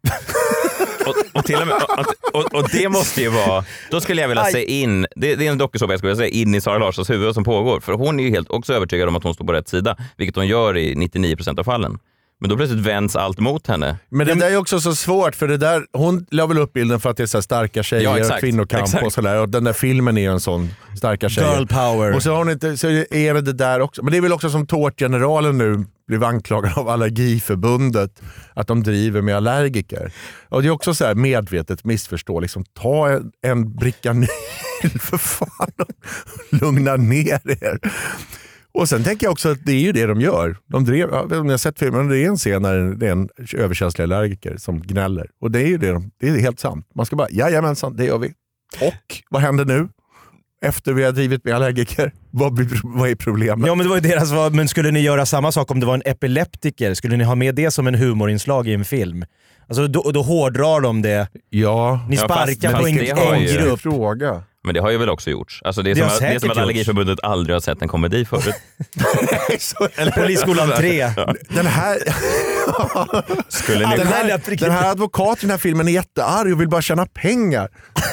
A: och, och, till och, med, och, och, och det måste ju vara... Då skulle jag vilja
B: Aj.
A: se in... Det, det är en dokusåpa jag skulle vilja säga in i Sara Larssons huvud som pågår. För hon är ju helt också övertygad om att hon står på rätt sida. Vilket hon gör i nittionio procent av fallen. Men då plötsligt vänds allt mot henne.
D: Men det där är också så svårt, för det där, hon la väl upp bilden för att det är så här starka tjejer
A: Ja,
D: och
A: exakt.
D: kvinnokamp
A: Exakt.
D: och sådär. Och den där filmen är ju en sån starka tjejer.
B: Girl power.
D: Och så har hon inte, så är det det där också. Men det är väl också som Tårtgeneralen nu blev anklagad av Allergiförbundet att de driver med allergiker. Och det är också så här medvetet missförstå. Liksom, ta en, en bricka Nyl för fan och lugna ner er. Och sen tänker jag också att det är ju det de gör. De drev, jag vet inte om ni har sett filmen, det är en scen när det är en överkänslig allergiker som gnäller. Och det är ju det, de, det är helt sant. Man ska bara, jajamensan, det gör vi. Och vad händer nu? Efter vi har drivit med allergiker, vad, blir, vad är problemet?
B: Ja men det var ju deras svar, men skulle ni göra samma sak om det var en epileptiker? Skulle ni ha med det som en humorinslag i en film? Alltså då, då hårdrar de det.
D: Ja,
B: Ni
A: Ja,
B: sparkar
A: fast-
B: på en,
A: fast det har
B: en
A: ju-
B: grupp.
D: fråga.
A: Men det har ju väl också gjorts. Alltså det är
B: Det
A: som,
B: har
A: att, det är
B: säkert
A: som att
B: gjorts.
A: Allergiförbundet aldrig har sett en komedi förut.
B: Eller Polisskolan tre.
D: Den här,
A: Skulle ni...
D: den,
B: här
D: här,
B: lät riktigt-
D: den här advokaten i den här filmen är jättearg och vill bara tjäna pengar.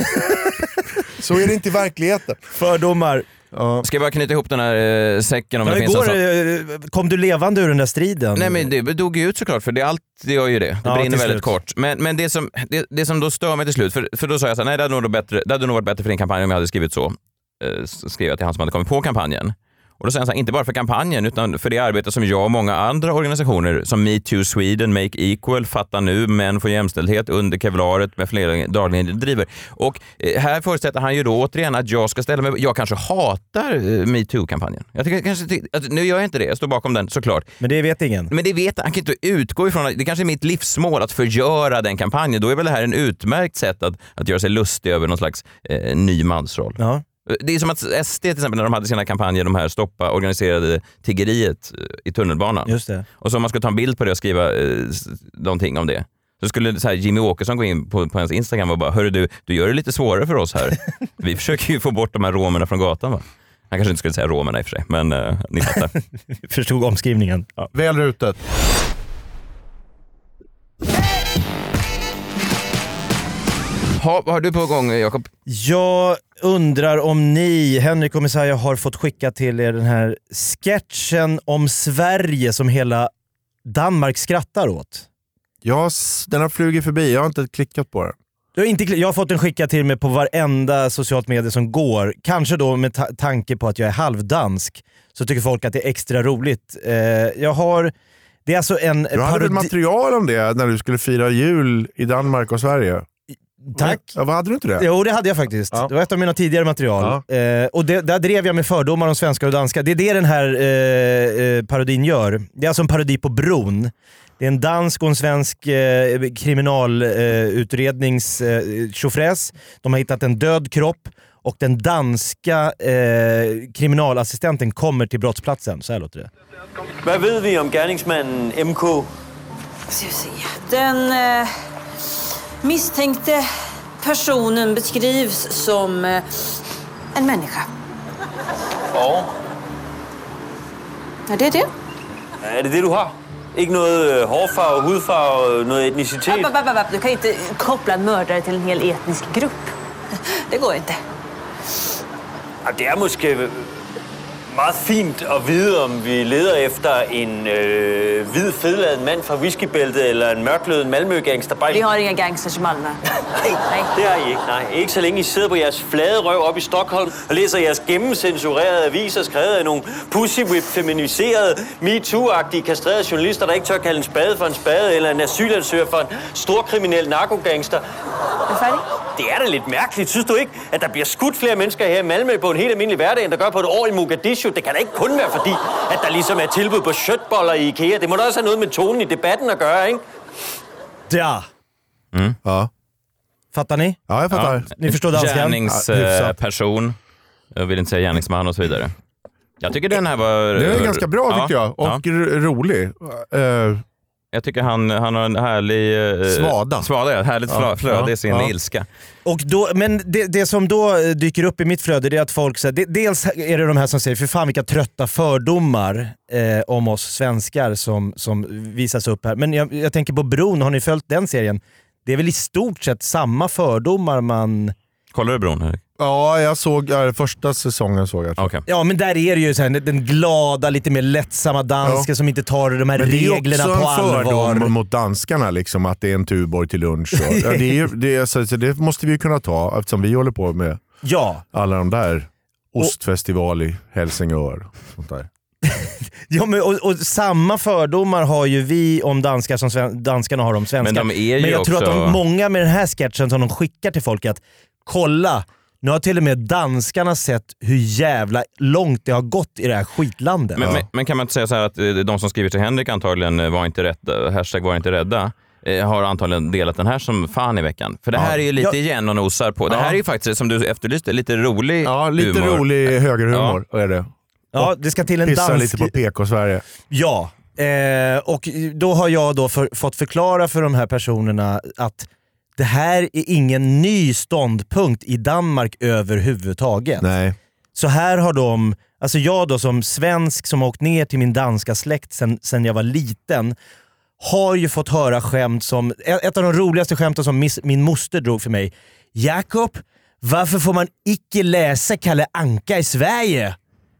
D: Så är det inte i verkligheten.
B: Fördomar.
D: Ja.
A: Ska jag bara knyta ihop den här eh, säcken om
B: Ja,
A: det finns en
B: igår,
A: sån...
B: eh, kom du levande ur den där striden?
A: Nej men det dog ju ut såklart, för det, allt, det gör ju det. Det
B: Ja,
A: brinner
B: till
A: väldigt
B: slut.
A: kort. Men, men det, som, det, det som då stör mig till slut, för, för då sa jag så här, nej det hade, nog bättre, det hade nog varit bättre för din kampanj om jag hade skrivit så. Eh, skrev jag till han som hade kommit på kampanjen. Och då säger han så här, inte bara för kampanjen utan för det arbete som jag och många andra organisationer som Me Too Sweden, Make Equal, Fatta Nu, Män för jämställdhet, Under kevlaret med flera dagligen driver. Och eh, här förutsätter han ju då återigen att jag ska ställa mig, jag kanske hatar eh, Me Too-kampanjen. Jag tycker kanske, alltså, nu gör jag inte det, jag står bakom den såklart.
B: Men det vet ingen.
A: Men det vet han kan inte utgå ifrån, det kanske är mitt livsmål att förgöra den kampanjen. Då är väl det här en utmärkt sätt att, att göra sig lustig över någon slags eh, ny mansroll. Ja. Det är som att S D till exempel när de hade sina kampanjer, de här stoppa organiserade tiggeriet i tunnelbanan.
B: Just det.
A: Och så om man ska ta en bild på det och skriva eh, någonting om det. Så skulle så här, Jimmy Åkesson gå in på, på ens Instagram och bara, hörru du, du gör det lite svårare för oss här. Vi försöker ju få bort de här romerna från gatan, va? Han kanske inte skulle säga romerna i och för sig, men eh, ni fattar.
B: Förstod omskrivningen.
D: Ja. Väl rutet.
A: Ha, vad har du på gång, Jakob?
B: Jag undrar om ni, Henrik och Messiah, har fått skicka till er den här sketchen om Sverige som hela Danmark skrattar åt.
D: Ja, den har flugit förbi. Jag har inte klickat på den.
B: Jag har, inte, jag har fått den skickad till mig på varenda socialt medie som går. Kanske då med ta- tanke på att jag är halvdansk så tycker folk att det är extra roligt. Eh, jag har... Det är alltså en
D: du hade parodi- väl material om det när du skulle fira jul i Danmark och Sverige?
B: Tack.
D: Ja, vad hade du inte det?
B: Jo, det hade jag faktiskt. Ja. Det var ett av mina tidigare material. Ja. Eh, och det, där drev jag med fördomar om svenskar och danskar. Det är det den här eh, eh, parodin gör. Det är alltså en parodi på Bron. Det är en dansk och en svensk eh, kriminalutrednings eh, tjofräs. De har hittat en död kropp och den danska eh, kriminalassistenten kommer till brottsplatsen. Så här låter det.
C: Vad vet vi om gärningsmannen M K?
E: Ska vi se. Den eh, misstänkte personen beskrivs som eh, en människa.
C: Ja.
E: Är det det?
C: Är det det du har? Ikke noget hårfarve, hudfarve, noget etnicitet?
E: App, app, app, app. Du kan inte koppla en mördare till en hel etnisk grupp. Det går inte.
C: Ja, det är måske meget fint at vide, om vi leder efter en øh, hvid, fedladet mand fra whiskybæltet eller en mørklødet Malmö-gangster.
E: Vi har inga gangsters i Malmö.
C: Nej, nej, det har I ikke. Nej, ikke så længe I sidder på jeres flade røv op i Stockholm og læser jeres gennemcensurerede aviser skrevet af nogle pussy-whip-feminiserede, MeToo-agtige, kastrerede journalister, der ikke tør kalde en spade for en spade eller en asylansøger for en storkriminel narkogangster.
E: Er du færdig?
C: Det er da lidt mærkeligt. Synes du ikke, at der bliver skudt flere mennesker her i Malmö på en helt almindelig hverdag, end der gør på et år i Mogadishu? Det kan da ikke kun være fordi, at der ligesom er tilbud på köttboller i IKEA. Det må da også have noget med tonen i debatten at gøre, ikke?
B: Ja.
A: Mm.
D: Ja.
B: Fattar ni?
D: Ja, jag fattar.
B: Ja. Ni förstår danskan?
A: Gärningsperson. Jag vill inte säga gärningsman och så vidare. Jag tycker den här var...
D: Den är ganska bra tycker
A: ja.
D: jag. Och
A: ja.
D: rolig. Uh,
A: Jag tycker han, han har en härlig... Eh,
D: svada.
A: Svada, ja. Härligt ja. flöde i sin
B: ja.
A: ilska.
B: Och då, men det, det som då dyker upp i mitt flöde det är att folk säger... Det, dels är det de här som säger, för fan vilka trötta fördomar eh, om oss svenskar som, som visas upp här. Men jag, jag tänker på Bron, har ni följt den serien? Det är väl i stort sett samma fördomar man...
A: Kollar du Bron, Erik?
D: Ja, jag såg ja, första säsongen såg jag.
A: Okay.
B: Ja, men där är det ju så här, den glada, lite mer lättsamma dansken ja. som inte tar de här reglerna på allvar.
D: Det är också en fördom mot danskarna, liksom, att det är en Tuborg till lunch. Och, ja, det, är, det, är, så, så det måste vi ju kunna ta eftersom vi håller på med
B: ja.
D: alla de där ostfestival i Helsingör. Sånt där.
B: Ja, men, och, och samma fördomar har ju vi om danskar som sven, danskarna har om svenskar.
A: Men, de är ju
B: men jag
A: också...
B: tror att de, många med den här sketchen som de skickar till folk att kolla, nu har till och med danskarna sett hur jävla långt det har gått i det här skitlandet.
A: Men,
B: ja.
A: men, men kan man inte säga så här att de som skriver till Henrik antagligen var inte rädda, hashtag var inte rädda, har antagligen delat den här som fan i veckan. För det här ja. är ju lite ja. igen och nosar på. Det här ja. är ju faktiskt, som du efterlyste, lite rolig
D: Ja, lite
A: humor.
D: rolig högerhumor ja. är det.
B: Ja, det ska till en
D: Pissa
B: dansk...
D: lite på P K-Sverige.
B: Ja, eh, och då har jag då för, fått förklara för de här personerna att det här är ingen ny ståndpunkt i Danmark överhuvudtaget.
D: Nej.
B: Så här har de, alltså jag då som svensk som har åkt ner till min danska släkt sen, sen jag var liten, har ju fått höra skämt som, ett av de roligaste skämten som mis, min moster drog för mig. Jakob, varför får man icke läsa Kalle Anka i Sverige?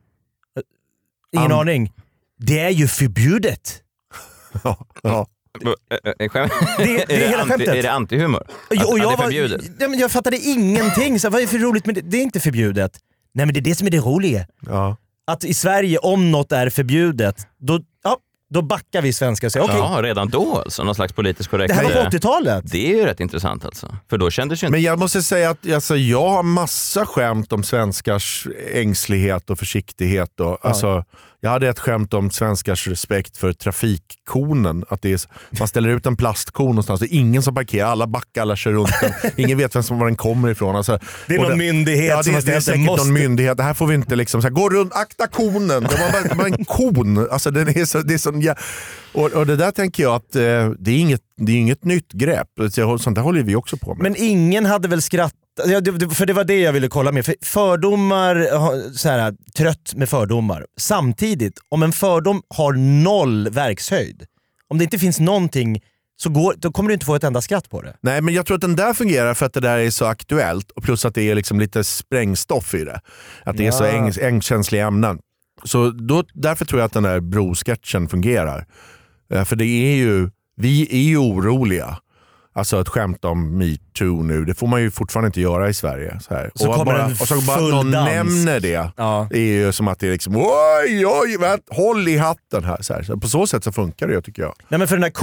B: Ingen um. aning. Det är ju förbjudet.
D: Ja, ja.
A: Det, det är,
B: det hela
A: anti,
B: skämtet.
A: Är det antihumor? Att,
B: och jag,
A: att det är förbjudet?
B: Var, ja, men jag fattade ingenting. Så vad är det för roligt med det? Det är inte förbjudet. Nej, men det är det som är det roliga.
D: Ja.
B: Att i Sverige, om något är förbjudet, då, ja, då backar vi svenskar och säger okej. Okay,
A: ja, redan då alltså. Någon slags politiskt korrekt.
B: Det här var på åttiotalet.
A: Det är ju rätt intressant alltså. För då kändes ju inte...
D: Men jag måste säga att alltså, jag har massa skämt om svenskars ängslighet och försiktighet. Och, ja. alltså, jag hade ett skämt om svenskars respekt för trafikkonen. Att det är, man ställer ut en plastkon någonstans. Det är ingen som parkerar, alla backar, alla kör runt den. Ingen vet vem som var den kommer ifrån. Alltså,
B: det är någon det, myndighet
D: ja, det,
B: som har
D: det är säkert
B: måste...
D: någon myndighet. Det här får vi inte liksom så här, gå runt, akta konen. Det var bara, bara en kon. Alltså, den är så, det är sån, ja. och, och det där tänker jag att eh, det, är inget, det är inget nytt grepp. Sånt där håller vi också på med.
B: Men ingen hade väl skrattat. Ja, det, för det var det jag ville kolla med. För fördomar, så här, trött med fördomar. Samtidigt, om en fördom har noll verkshöjd, om det inte finns någonting, så går, då kommer du inte få ett enda skratt på det.
D: Nej, men jag tror att den där fungerar för att det där är så aktuellt och plus att det är liksom lite sprängstoff i det. Att det ja. är så äng, ängkänsliga ämnen. Så då, därför tror jag att den där brosketchen fungerar. För det är ju, vi är ju oroliga. Alltså att skämta om MeToo nu, det får man ju fortfarande inte göra i Sverige. Så här.
B: Så
D: och, bara, och så bara någon dans. nämner det, ja. det är ju som att det är liksom oj, oj, vänt, håll i hatten här. Så här. Så på så sätt så funkar det, tycker jag.
B: Nej, men för den där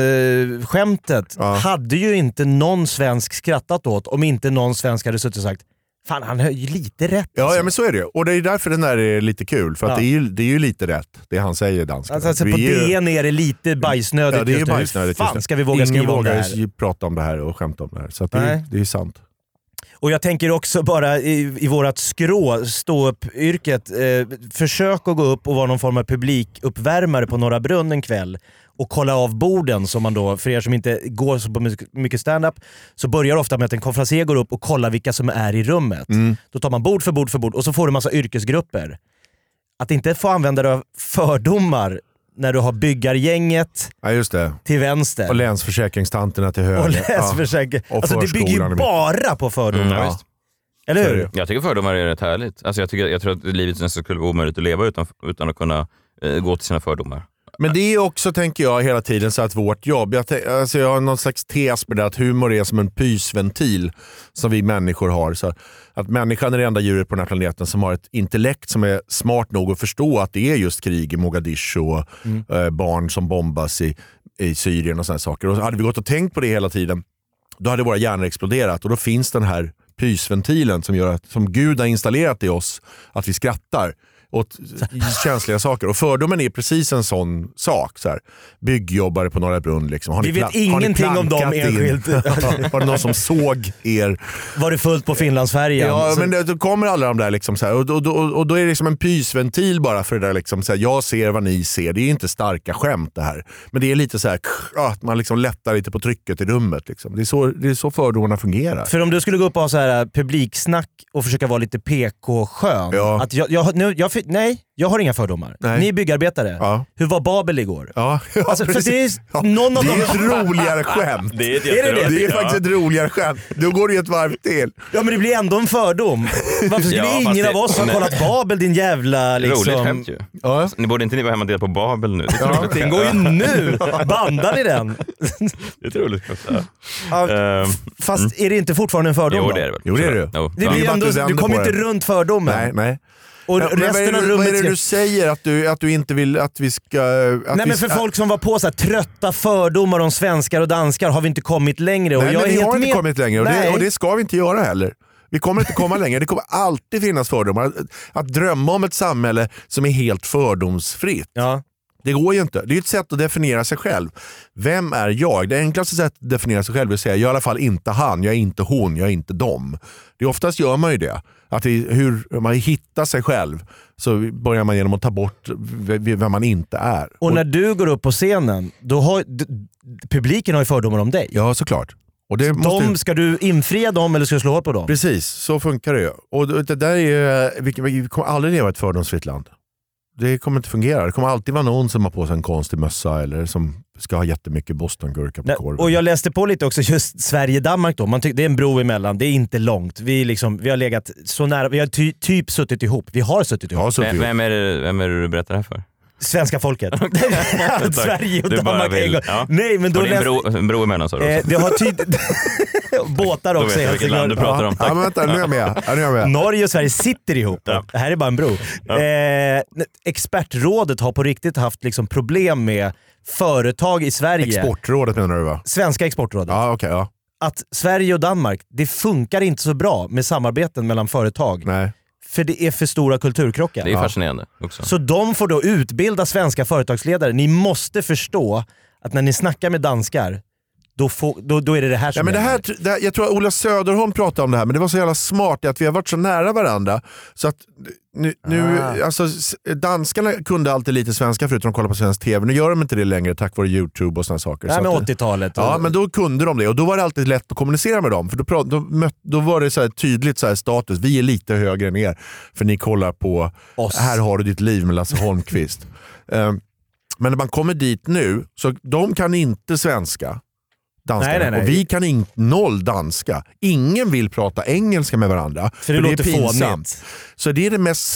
B: kon-skämtet ja. hade ju inte någon svensk skrattat åt om inte någon svensk hade suttit och sagt fan, han har ju lite rätt.
D: Ja, ja, men så är det. Och det är därför den där är lite kul. För att ja. det, är ju, det är ju lite rätt, det han säger, dansken.
B: Alltså, alltså på
D: ju...
B: D N är det lite bajsnödigt.
D: Ja, det är ju bajsnödigt.
B: Fan, ska vi våga skriva om det här?
D: Ingen vågar prata om det här och skämta om det här. Så att det, är, det är sant.
B: Och jag tänker också bara i, i vårat skrå, stå upp yrket, eh, försök att gå upp och vara någon form av publikuppvärmare på Norra Brunn en kväll och kolla av borden, som man då, för er som inte går så på mycket stand-up, så börjar ofta med att en konferencier går upp och kollar vilka som är i rummet. Mm. Då tar man bord för bord för bord och så får du en massa yrkesgrupper. Att inte få använda dig av fördomar när du har byggargänget
D: ja, just det.
B: till vänster.
D: Och länsförsäkringstanterna till höger.
B: Och länsförsäkring... ja. Alltså det bygger ju bara på fördomar. Mm, ja. Eller hur?
A: Jag tycker fördomar är rätt härligt. Alltså jag, tycker, jag tror att livet nästan skulle vara omöjligt att leva utan, utan att kunna eh, gå till sina fördomar.
D: Men det är också, tänker jag, hela tiden så att vårt jobb, jag, alltså jag har någon slags tes med det, att humor är som en pysventil som vi människor har. Så att människan är det enda djuret på den här planeten som har ett intellekt som är smart nog att förstå att det är just krig i Mogadishu och mm. eh, barn som bombas i, i Syrien och sådana saker. Och hade vi gått och tänkt på det hela tiden, då hade våra hjärnor exploderat. Och då finns den här pysventilen som gör att, som Gud har installerat i oss, att vi skrattar åt känsliga saker. Och fördomen är precis en sån sak. Så här. Byggjobbare på Norra Brunn. Liksom. Har
B: vi vet ingenting om dem enskilt.
D: Var det någon som såg er?
B: Var det fullt på Finlandsfärjan?
D: Ja, så... men det, då kommer alla de där liksom så här, och, och, och, och då är det liksom en pysventil bara för det där liksom så här, jag ser vad ni ser. Det är inte starka skämt det här. Men det är lite så här att man liksom lättar lite på trycket i rummet. Liksom. Det är så, det är så fördomarna fungerar.
B: För om du skulle gå upp och ha så här publiksnack och försöka vara lite P K-skön. Ja. Att jag, jag, nu, jag nej, jag har inga fördomar. Nej. Ni är byggarbetare. Ja. Hur var Babel igår?
D: Ja, ja
B: alltså, för det är, ja, någon av
D: det
B: dem...
D: är ett roligare skämt.
A: Det är, ett
B: är, det, det?
D: det är faktiskt ett roligare skämt. Då går det ju ett varv till.
B: Ja, men det blir ändå en fördom. Varför skulle ja, ingen det, av oss ha nej. kollat Babel, din jävla... Liksom...
A: Roligt skämt ju. Ja. Ni borde inte ni vara hemma och dela på Babel nu.
B: Ja. Den går ju nu. Bandar ni den?
A: Det är ett roligt skämt.
B: Ja. Um, fast mm. är det inte fortfarande en fördom?
D: Jo, det är det väl. Jo, det är det.
A: Jo.
B: det blir ändå, du kommer inte runt fördomen.
D: Nej, nej.
B: Och
D: ja,
B: resten
D: av
B: rummet
D: vad är det
B: ska...
D: du säger att du, att du inte vill att vi ska... Att
B: Nej,
D: vi
B: men för
D: ska...
B: folk som var på så här, trötta fördomar om svenskar och danskar har vi inte kommit längre. Och
D: Nej,
B: jag
D: men
B: är
D: vi
B: helt
D: har inte
B: med...
D: kommit längre och det, och det ska vi inte göra heller. Vi kommer inte komma längre. Det kommer alltid finnas fördomar. Att, att drömma om ett samhälle som är helt fördomsfritt.
B: Ja.
D: Det går ju inte. Det är ett sätt att definiera sig själv. Vem är jag? Det enklaste sättet att definiera sig själv är att säga jag är i alla fall inte han, jag är inte hon, jag är inte dem. Det är oftast gör man ju det. Att det, hur man hittar sig själv så börjar man genom att ta bort vem man inte är.
B: Och när du går upp på scenen, då har d- publiken har ju fördomar om dig.
D: Ja, såklart. Och det
B: måste...
D: de,
B: ska du infria dem eller ska du slå hål på dem?
D: Precis, så funkar det ju. Och det där är, vi, vi kommer aldrig leva i ett fördomsfritt land. Det kommer inte fungera. Det kommer alltid vara någon som har på sig en konstig mössa eller som ska ha jättemycket bostongurka på korven.
B: Och jag läste på lite också just Sverige-Danmark då. Man tycker det är en bro emellan. Det är inte långt. Vi, liksom, vi har legat så nära. Vi har ty, typ suttit ihop. Vi har suttit ihop.
D: Har suttit ihop.
A: Vem, är det, vem är det du berättar det här för?
B: Svenska folket. Sverige och
A: Du bara
B: Danmark.
A: vill-
B: en gång.
A: ja.
B: Nej, men då
A: Och det är en
B: läste-
A: bro, en bro emellan, sa du
B: Eh,
A: också.
B: det har tydligt... Båtar
A: Då
B: också.
A: vet jag vilket land du pratar om.
D: Ja, men vänta, nu är jag med. Ja, nu är jag med.
B: Norge och Sverige sitter ihop.
A: Ja.
B: Det här är bara en bro. Eh, expertrådet har på riktigt haft liksom problem med företag i Sverige.
D: Exportrådet menar du va?
B: Svenska exportrådet.
D: Ja, okej. ja.
B: Att Sverige och Danmark, det funkar inte så bra med samarbeten mellan företag.
D: Nej.
B: För det är för stora kulturkrockar.
A: Det är fascinerande också.
B: Så de får då utbilda svenska företagsledare. Ni måste förstå att när ni snackar med danskar, då, får, då, då är det det här som
D: Ja, men det
B: gäller.
D: här, det här, jag tror att Ola Söderholm pratade om det här, men det var så jävla smart att vi har varit så nära varandra. Så att nu, nu
B: Ah.
D: alltså, s- danskarna kunde alltid lite svenska förutom att kolla på svensk tv. Nu gör de inte det längre tack vare YouTube och såna saker.
B: Nej,
D: så
B: med
D: att-
B: åttiotalet.
D: Ja, men då kunde de det och då var det alltid lätt att kommunicera med dem. För då, prat, då, mött, då var det så här tydligt så här status, vi är lite högre än er för ni kollar på
B: Oss.
D: Här har du ditt liv med Lasse Holmqvist. um, men när man kommer dit nu, så de kan inte svenska. Danska,
B: Nej, nej, nej.
D: Och vi kan in, noll danska. Ingen vill prata engelska med varandra.
B: För det låter fånigt.
D: Så det är det mest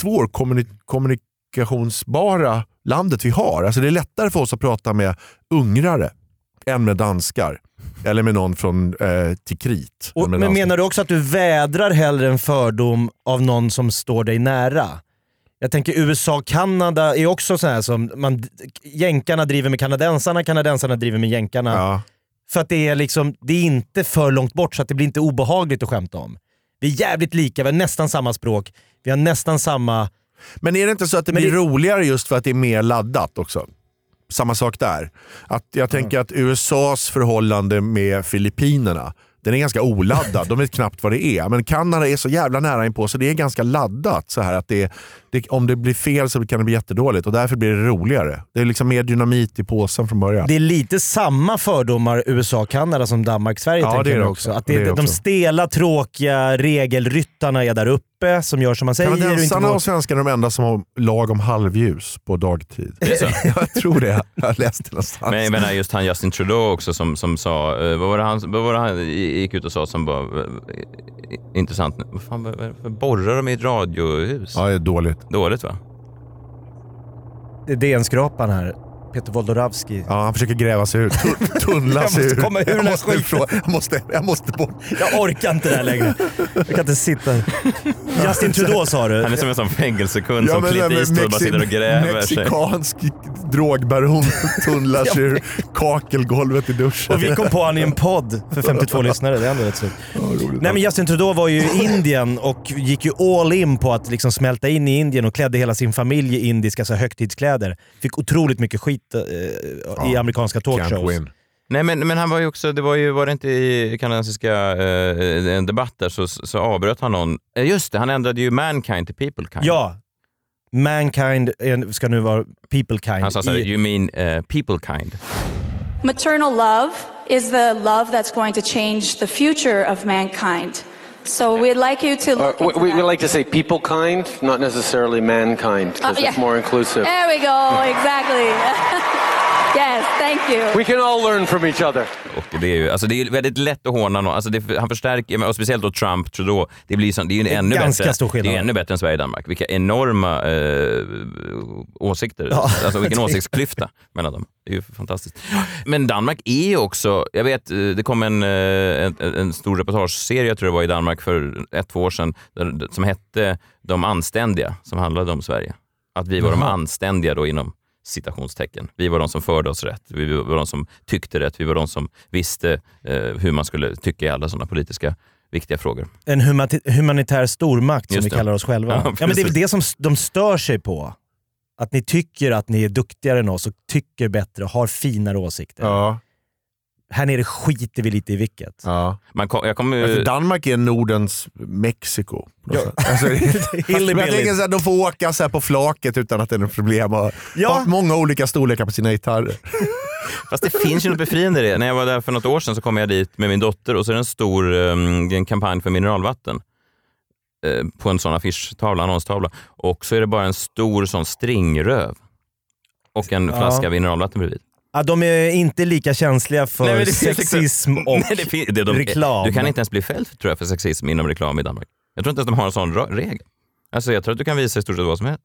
D: svårkommunikationsbara landet vi har. Alltså det är lättare för oss att prata med ungrare än med danskar. Eller med någon från eh, Tikrit.
B: Och,
D: än med
B: men
D: danskar.
B: menar du också att du vädrar hellre en fördom av någon som står dig nära? Jag tänker U S A och Kanada är också så här som man, jänkarna driver med kanadensarna, kanadensarna driver med jänkarna.
D: Ja.
B: För att det är liksom, det är inte för långt bort så att det blir inte obehagligt att skämta om. Vi är jävligt lika, vi har nästan samma språk, vi har nästan samma...
D: Men är det inte så att det
B: Men
D: blir
B: det-
D: roligare just för att det är mer laddat också? Samma sak där. Att jag tänker att U S As förhållande med Filippinerna, den är ganska oladdad. De vet knappt vad det är. Men Kanada är så jävla nära in på så det är ganska laddat. Så här att det, det, om det blir fel så kan det bli jättedåligt och därför blir det roligare. Det är liksom mer dynamit i påsen från början.
B: Det är lite samma fördomar U S A och Kanada som Danmark Sverige,
D: Ja,
B: tänker
D: det är
B: jag
D: det
B: också.
D: också.
B: Att det,
D: Det är det
B: de
D: också.
B: stela, tråkiga regelryttarna är där uppe som gör som man säger. och inte
D: Kanadensarna
B: vår-
D: och svenskarna är de enda som har lag om halvljus på dagtid.
A: Är det så?
D: Jag tror det. Jag har läst det någonstans.
A: Men jag menar just han Justin Trudeau också som, som sa, eh, vad var det han, vad var det han gick ut och sa som var eh, intressant. Vad fan, vad, vad borrar de i ett radiohus?
D: Ja, det är dåligt.
A: Dåligt va?
B: Det är D N-skrapan här. Peter Wolodarski.
D: Ja, han försöker gräva sig ut. Tun- Tunnla
B: Jag
D: sig
B: måste
D: ut.
B: komma ur den här
D: jag, måste
B: skiten.
D: ifrån. jag, måste, jag måste bort.
B: Jag orkar inte det här längre. Jag kan inte sitta. Justin Trudeau sa du.
A: Han är som en sån fängelsekund
D: Ja,
A: som
D: men-
A: Clint
D: men
A: Eastwood bara
D: Mexi-
A: sitter och gräver sig.
D: Mexikansk drogbaron tunnlar sig ur kakelgolvet i duschen.
B: Och vi kom på han i en podd för femtiotvå lyssnare. Det är ändå rätt så. Nej, men Justin Trudeau var ju i Indien och gick ju all in på att liksom smälta in i Indien och klädde hela sin familj i indiska så här, högtidskläder. Fick otroligt mycket skit eh, i amerikanska
D: Can't
B: talkshows.
D: win.
A: Nej men, men han var ju också, det var ju, var det inte i kanadensiska eh, en debatt där så, så avbröt han någon. Eh, Just det, han ändrade ju mankind till people kind.
B: Ja. Mankind är- ska nu vara people kind.
A: Han sa såhär,
B: I-
A: you mean uh, people kind.
F: Maternal love is the love that's going to change the future of mankind. So we'd like you to
G: Uh,
F: look
G: we,
F: into
G: we
F: that.
G: we like to say people kind, not necessarily mankind, because
F: Uh, yeah.
G: it's more inclusive.
F: There we go, exactly. Yes, thank you.
G: We can all learn from each other.
A: Och det är ju alltså det är väldigt lätt att håna någon. Alltså det, han förstärker, och speciellt då Trump, Trudeau. Det blir som, det är ju
B: är
A: ännu
B: ganska
A: bättre.
B: stor skillnad.
A: Det är ännu bättre än Sverige och Danmark. Vilka enorma eh, åsikter.
B: Ja.
A: Alltså vilken åsiktsklyfta mellan dem. Det är ju fantastiskt. Men Danmark är ju också, jag vet, eh, det kom en, eh, en, en stor reportageserie, jag tror det var i Danmark för ett, två år sedan, där, som hette De anständiga, som handlade om Sverige. Att vi var de anständiga då inom citationstecken. Vi var de som förde oss rätt. Vi var de som tyckte rätt. Vi var de som visste eh, hur man skulle tycka i alla sådana politiska viktiga frågor.
B: En humati- humanitär stormakt som
A: Just
B: vi
A: det.
B: kallar oss själva.
A: Ja,
B: Ja, men det är väl
A: precis.
B: det som s- de stör sig på. Att ni tycker att ni är duktigare än oss och tycker bättre och har finare åsikter.
D: Ja,
B: Här nere skiter vi lite i vilket.
D: ja.
A: Man kom, jag kommer
D: Ja, för
A: ju...
D: Danmark är Nordens Mexiko.
B: Ja.
D: Alltså,
B: Hillbilly.
D: jag tänker så här, de får åka så här på flaket utan att det är något problem. Och
B: Ja.
D: ha många olika storlekar på sina gitarrer.
A: Fast det finns ju något befriande i det. När jag var där för något år sedan så kom jag dit med min dotter och så är det en stor um, en kampanj för mineralvatten. Eh, på en sån affischtavla, annonstavla. Och så är det bara en stor sån stringröv. Och en
B: Ja.
A: flaska mineralvatten bredvid.
B: Ja, de är inte lika känsliga för
A: Nej, men det finns
B: sexism och
A: Nej, det fin- det, de,
B: reklam.
A: Du kan inte ens bli fälld tror jag, för sexism inom reklam i Danmark. Jag tror inte att de har en sån ra- regel. Alltså, jag tror att du kan visa i stort sett vad som helst.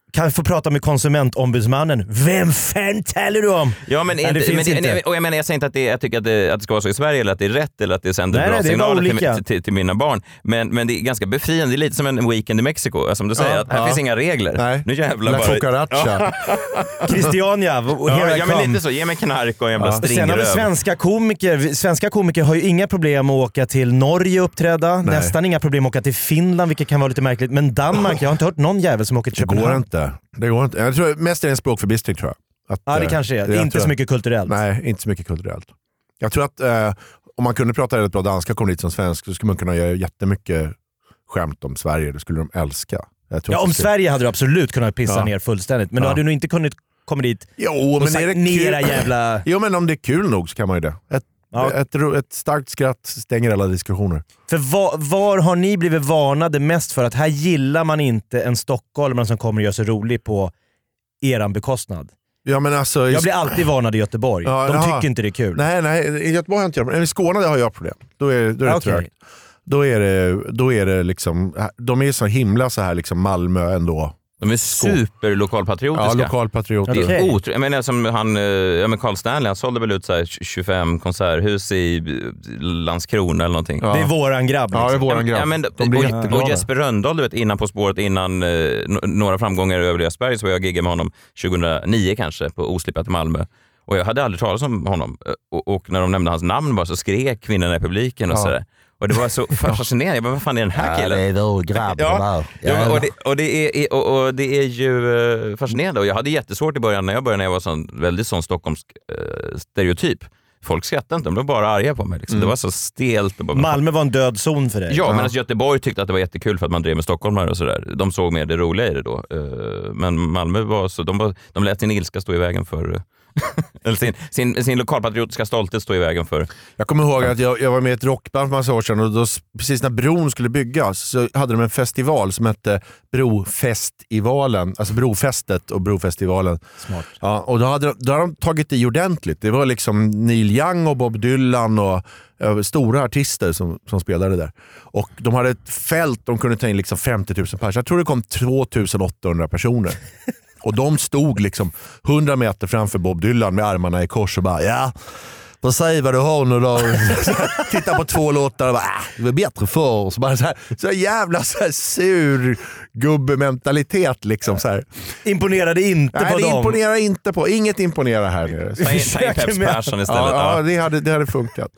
B: kan vi få prata med konsumentombudsmannen? Vem fan talar du om?
A: Ja, men,
B: nej,
A: inte,
B: det finns
A: men,
B: inte.
A: Och jag menar, jag säger inte att, det, jag tycker att det, att det ska vara så i Sverige eller att det är rätt eller att det sänder
B: nej,
A: bra
B: nej,
A: signaler
B: till,
A: till, till, till mina barn. Men, men det är ganska befriande. Det är lite som en weekend i Mexiko. Som du säger,
D: ja,
A: att här
D: ja.
A: finns inga regler.
D: Nej.
A: Nu jävlar
D: La
A: bara...
D: cucaracha.
B: Christiania, here
A: Ja,
B: I
A: ja,
B: come.
A: men lite så. Ge mig knark och en jävla
B: Ja. Sen har
A: stringröv.
B: vi svenska komiker. Svenska komiker har ju inga problem att åka till Norge och uppträda.
D: Nej.
B: Nästan inga problem att åka till Finland, vilket kan vara lite märkligt. Men Danmark, jag har inte hört någon jävel som åker till
D: Det går
B: Köpenhamn.
D: inte. Det går inte. Jag tror mest är det en språkförbistring, tror jag. Att,
B: Ja, det
D: eh,
B: kanske är.
D: jag
B: Inte
D: tror
B: så mycket kulturellt.
D: Nej, inte så mycket kulturellt. Jag tror att eh, om man kunde prata rätt bra danska och kom dit som svensk så skulle man kunna göra jättemycket skämt om Sverige. Det skulle de älska. Jag tror
B: Ja,
D: att
B: om
D: det skulle-
B: Sverige hade du absolut kunnat pissa
D: Ja.
B: ner fullständigt. Men
D: Ja.
B: då hade du nog inte kunnat komma dit
D: Jo,
B: och
D: men
B: sagt
D: är det
B: nera
D: kul?
B: jävla...
D: Jo, men om det är kul nog så kan man ju det. Ett,
B: Ja.
D: ett, ro- ett starkt skratt stänger alla diskussioner.
B: För var, var har ni blivit varnade mest för att här gillar man inte en stockholmare som kommer och gör sig rolig på eran bekostnad?
D: Ja, men alltså, i-
B: Jag blir alltid varnad i Göteborg.
D: Ja,
B: De
D: jaha.
B: tycker inte det är kul.
D: Nej, nej, i Göteborg har jag inte det. Men i Skåne har jag problem. Då är, då är det
B: Okej.
D: trögt. Då är det, då är det liksom, de är så himla så här liksom Malmö ändå.
A: De är superlokalpatriotiska.
D: Ja, lokalpatrioter.
A: Det är
B: Okej.
A: otro... Jag menar, som han, eh, ja, men Carl Stanley, han sålde väl ut så här tjugofem konserthus i eh, Landskrona eller någonting.
D: Ja.
B: Det är våran grabb.
D: Ja, det är
B: Liksom.
D: våran grabb.
A: Ja, men,
D: de blir
A: och,
D: jätteglada.
A: och Jesper Rönndahl, du vet, innan På spåret, innan eh, no- några framgångar över Ösberg, så var jag giggade med honom tjugohundranio kanske på Oslipat i Malmö. Och jag hade aldrig talat om honom. Och, och när de nämnde hans namn bara så skrek kvinnorna i publiken och
D: Ja.
A: sådär. Och det var så fascinerande. Jag bara, vad fan är den här killen?
H: är då grabben
A: Ja,
H: där.
A: ja, och, det, och, det är, och, och det är ju eh, fascinerande. Och jag hade jättesvårt i början när jag började, när jag var sån, väldigt sån Stockholmsk eh, stereotyp. Folk skrattade inte, de blev bara arga på mig. Liksom. Det var så stelt. Och bara,
B: Malmö var en död zon för dig.
A: ja, men alltså Göteborg tyckte att det var jättekul för att man drev med stockholmare och sådär. De såg mer det roliga i det då. Eh, Men Malmö var så, de, var, de lät sin ilska stå i vägen för... Eller sin, sin, sin lokalpatriotiska stolthet stå i vägen för...
D: Jag kommer ihåg att jag, jag var med i ett rockband för massa år sedan och då, precis när bron skulle byggas så hade de en festival som hette Brofestivalen. Alltså Brofestet och Brofestivalen.
B: Smart.
D: Ja, och då hade, de, då hade de tagit i ordentligt. Det var liksom Neil Young och Bob Dylan och ja, stora artister som, som spelade där. Och de hade ett fält, de kunde ta in liksom femtio tusen personer. Jag tror det kom två tusen åttahundra personer. Och de stod liksom hundra meter framför Bob Dylan med armarna i kors och bara, ja, då säg vad du har nu då. Titta på två låtar och bara, ah, det var bättre förr. Så bara så här, så här jävla så här sur gubbementalitet liksom så här.
B: Imponerade inte
D: Nej,
B: på
D: det
B: dem.
D: imponerar inte på. Inget imponerar här nere.
A: Ta in, ta in Peps Persson istället.
D: Ja, ja
A: Ja.
D: det, hade, det hade funkat.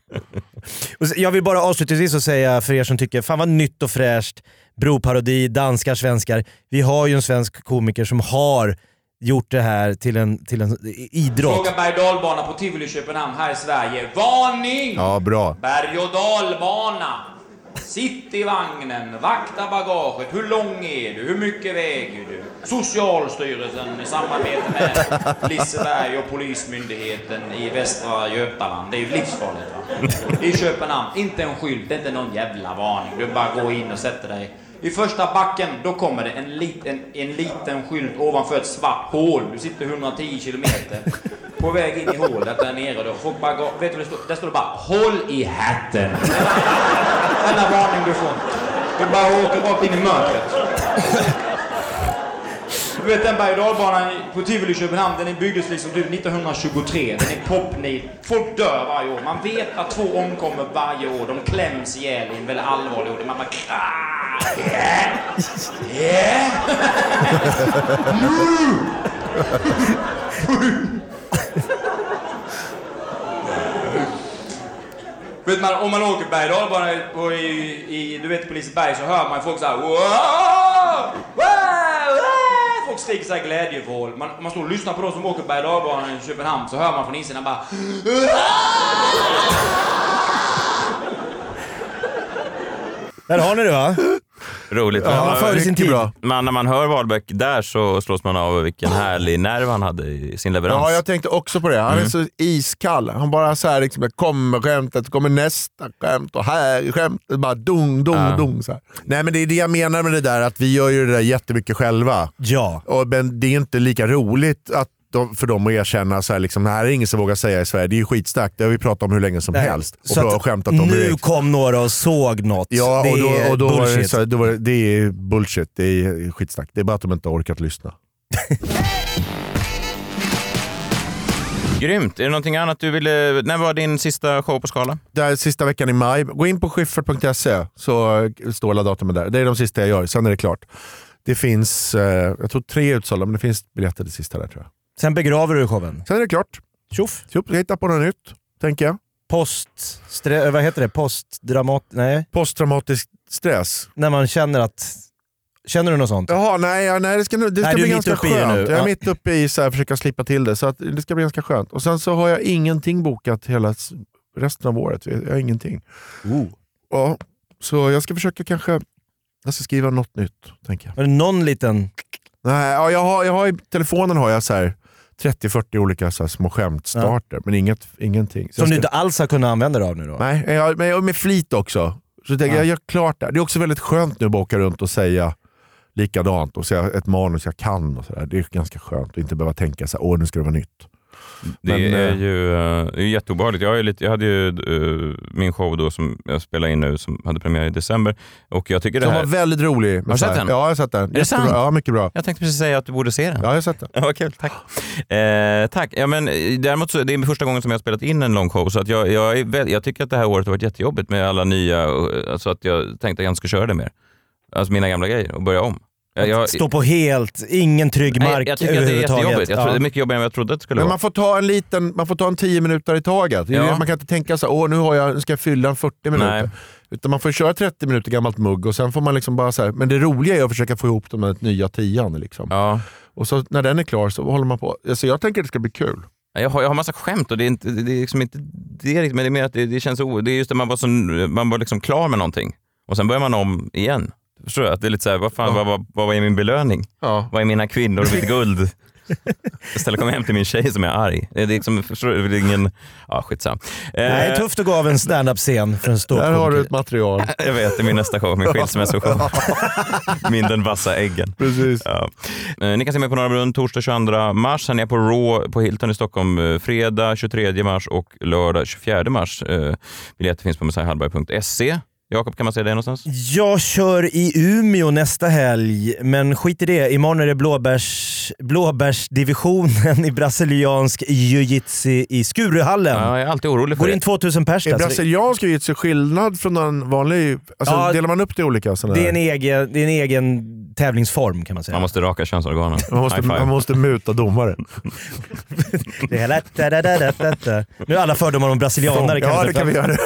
B: Och så- Jag vill bara avslutningsvis och säga för er som tycker fan vad nytt och fräscht, broparodi, danskar, svenskar. Vi har ju en svensk komiker som har gjort det här till en, till en idrott.
I: Fråga berg- och dalbana på Tivoli Köpenhamn här i Sverige. Varning!
D: Ja, bra.
I: Berg- och dalbana. Sitt i vagnen, vakta bagaget. Hur lång är du? Hur mycket väger du? Socialstyrelsen i samarbete med Liseberg och Polismyndigheten i Västra Götaland. Det är ju livsfarligt, va? I Köpenhamn, inte en skylt, inte någon jävla varning. Du bara går in och sätter dig. I första backen, då kommer det en liten, en liten skylt ovanför ett svart hål. Du sitter hundratio kilometer på väg in i hålet där nere. Då. Folk bara går, vet du vad det står? Där står det bara, håll i hatten. Denna varning du får. Du bara åker rakt in i mörkret. Du vet den berg- och dalbanan på Tivoli Köpenhamn, den är byggdes liksom typ nittonhundratjugotre. Den är popnit. Folk dör varje år. Man vet att två omkommer varje år. De kläms ihjäl i en väldigt allvarlig ord. Man bara kraaah. Yeah. Yeah. Vet man, om man åker berg- och dalbana på i, i, du vet på Liseberg så hör man folk så här. Wow! Wow! Wow! Folk skriker så här glädjevrål. Man, om man står och lyssnar på de som åker berg- och dalbanan i Köpenhamn så hör man från insidan bara.
B: Där har ni det, va?
A: Roligt.
B: Ja,
A: Ja,
B: före sin
D: mycket
B: tid.
D: bra.
A: man, när man hör Wahlbeck där så slås man av vilken härlig nerv han hade i sin leverans.
D: Ja, jag tänkte också på det. Han är så iskall. Han bara så här liksom, kommer skämtet, kommer nästa skämt och här är skämtet, bara dung, dung,
A: Ja.
D: dung. Så här. Nej, men det är det jag menar med det där, att vi gör ju det där jättemycket själva.
B: Ja.
D: Och, men det är inte lika roligt att de, för dem att erkänna så här, liksom, det här är ingen som vågar säga i Sverige. Det är ju skitstarkt. Det har vi pratat om hur länge som
B: Nej.
D: helst. Och
B: Så
D: bra
B: att
D: skämtat om
B: nu
D: direkt.
B: kom några och såg något.
D: Ja,
B: det
D: och då,
B: är
D: och då var det,
B: bullshit.
D: så här, då var det, det är bullshit. Det är skitsnack. Det är bara att de inte har orkat lyssna.
A: Grymt. Är det någonting annat du ville... När var din sista show på Skala?
D: Det är sista veckan i maj. Gå in på schyffert punkt se så står alla datumen där. Det är de sista jag gör, sen är det klart. Det finns, eh, jag tror tre utsålda, men det finns biljetter det sista där tror jag.
B: Sen begraver du showen?
D: Sen är det klart.
B: Tjoff.
D: Tjoff, jag hittar på något nytt, tänker jag.
B: Post... Stre- vad heter det? Postdramat... Nej.
D: Posttraumatisk stress.
B: När man känner att... Känner du något sånt?
D: Jaha, nej, nej det ska, det ska
B: nej,
D: bli ganska skönt. Nu. Jag är
B: ja.
D: mitt uppe i så här, försöka slippa till det, så att det ska bli ganska skönt. Och sen så har jag ingenting bokat hela resten av året. Jag har ingenting.
B: Oh.
D: Ja, så jag ska försöka kanske... Jag ska skriva något nytt, tänker jag.
B: Är det någon liten...
D: Nej, ja, jag har, jag har i telefonen har jag så här trettio fyrtio olika så här små skämtstarter, ja. Men inget, ingenting. Så
B: Som
D: ska...
B: du inte alls har kunnat använda dig av nu då?
D: Nej, jag, men jag, med flit också. Så jag, ja. jag gör klart det. Det är också väldigt skönt nu att åka runt och säga likadant och säga ett manus jag kan och sådär. Det är ganska skönt att inte behöva tänka så här, åh nu ska det vara nytt.
A: Det
D: Men,
A: är ju uh, jätteobehagligt. Jag, är lite, jag hade ju uh, min show då som jag spelar in nu som hade premiär i december. Och jag tycker det
D: som
A: här...
D: var väldigt rolig.
A: Har du sett den?
D: Ja, jag har sett den.
A: Är det sant?
D: Ja, mycket bra.
A: Jag tänkte precis säga att du borde se den.
D: Ja, jag har sett den.
A: Ja, kul. Tack. Eh, tack. Ja, men, däremot så, det är första gången som jag har spelat in en lång show. Så att jag, jag, är väl, jag tycker att det här året har varit jättejobbigt med alla nya. Alltså att jag tänkte att jag inte ska köra det mer. Alltså mina gamla grejer och börja om. Jag,
B: Stå på helt, ingen trygg mark.
A: Nej, jag tycker att det är jättejobbigt. Jag tror
B: ja.
A: det är mycket jobbigare än vad jag trodde att det skulle
D: Men
A: vara.
D: man får ta en liten, man får ta en tio minuter i taget.
A: Ja.
D: Man kan inte tänka så åh nu, har jag, nu ska jag fylla en fyrtio minuter.
A: Nej.
D: Utan man får köra trettio minuter gammalt mugg och sen får man liksom bara så här, men det roliga är att försöka få ihop de här nya tian liksom.
A: Ja.
D: Och så när den är klar så håller man på. Alltså jag tänker att det ska bli kul.
A: Jag har, jag har massa skämt och det är inte det är liksom inte det är, men det är mer att det, det känns o, det är just att man var så, man var liksom klar med någonting och sen börjar man om igen. Förstår du? Att det är lite så här, vad fan, ja. vad, vad, vad är min belöning?
D: Ja.
A: Vad är mina kvinnor och mitt guld? Istället kommer jag hem till min tjej som är arg. Det är liksom, förstår du? Det är ingen... Ja, skitsam.
B: Nej, tufft att gå av en stand-up-scen för en stor
D: Där har du ett material.
A: Jag vet, det är min nästa show, min skilsmässoshow. Min den vassa äggen.
D: Precis.
A: Ja. Ni kan se mig på Norra Brunn torsdag tjugoandra mars. Sen är jag på Raw på Hilton i Stockholm fredag tjugotredje mars och lördag tjugofjärde mars. Biljetter finns på messiah hallberg punkt se. Jakob, kan man säga det någonstans?
B: Jag kör i Umeå nästa helg, men skit i det. Imorgon är det blåbärs, blåbärsdivisionen i brasiliansk jiu-jitsu i Skuruhallen.
A: Ja, jag är alltid orolig för
B: Går
A: det.
B: in tvåtusen pers.
D: Är brasiliansk jiu-jitsu skillnad från en vanlig... Alltså
B: Ja,
D: delar man upp det i olika?
B: Det är, en egen, det är en egen tävlingsform kan man säga.
A: Man måste raka könsorganen.
D: Man måste, man måste muta domaren.
B: det är lätt, da, da, da, da, da. Nu är alla fördomar om brasilianare.
D: Ja, det kan vi göra.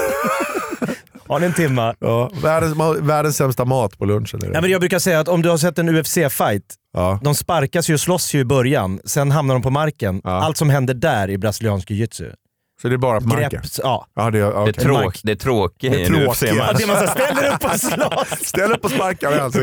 B: Har ni en timma?
D: Ja, världens, världens sämsta mat på lunchen. Är det.
B: Ja, men jag brukar säga att om du har sett en U F C-fight,
D: ja.
B: de sparkas ju och slåss ju i början, sen hamnar de på marken. Ja. Allt som händer där i brasiliansk jiu-jitsu.
D: Så det är bara på marken?
B: Grepp, ja.
D: Ja, det, är, okay.
A: det, är tråk, det är tråkigt
D: det är tråkigt.
B: Att det man så ställer upp och slåss.
D: Ställer upp och sparkar. Alltså,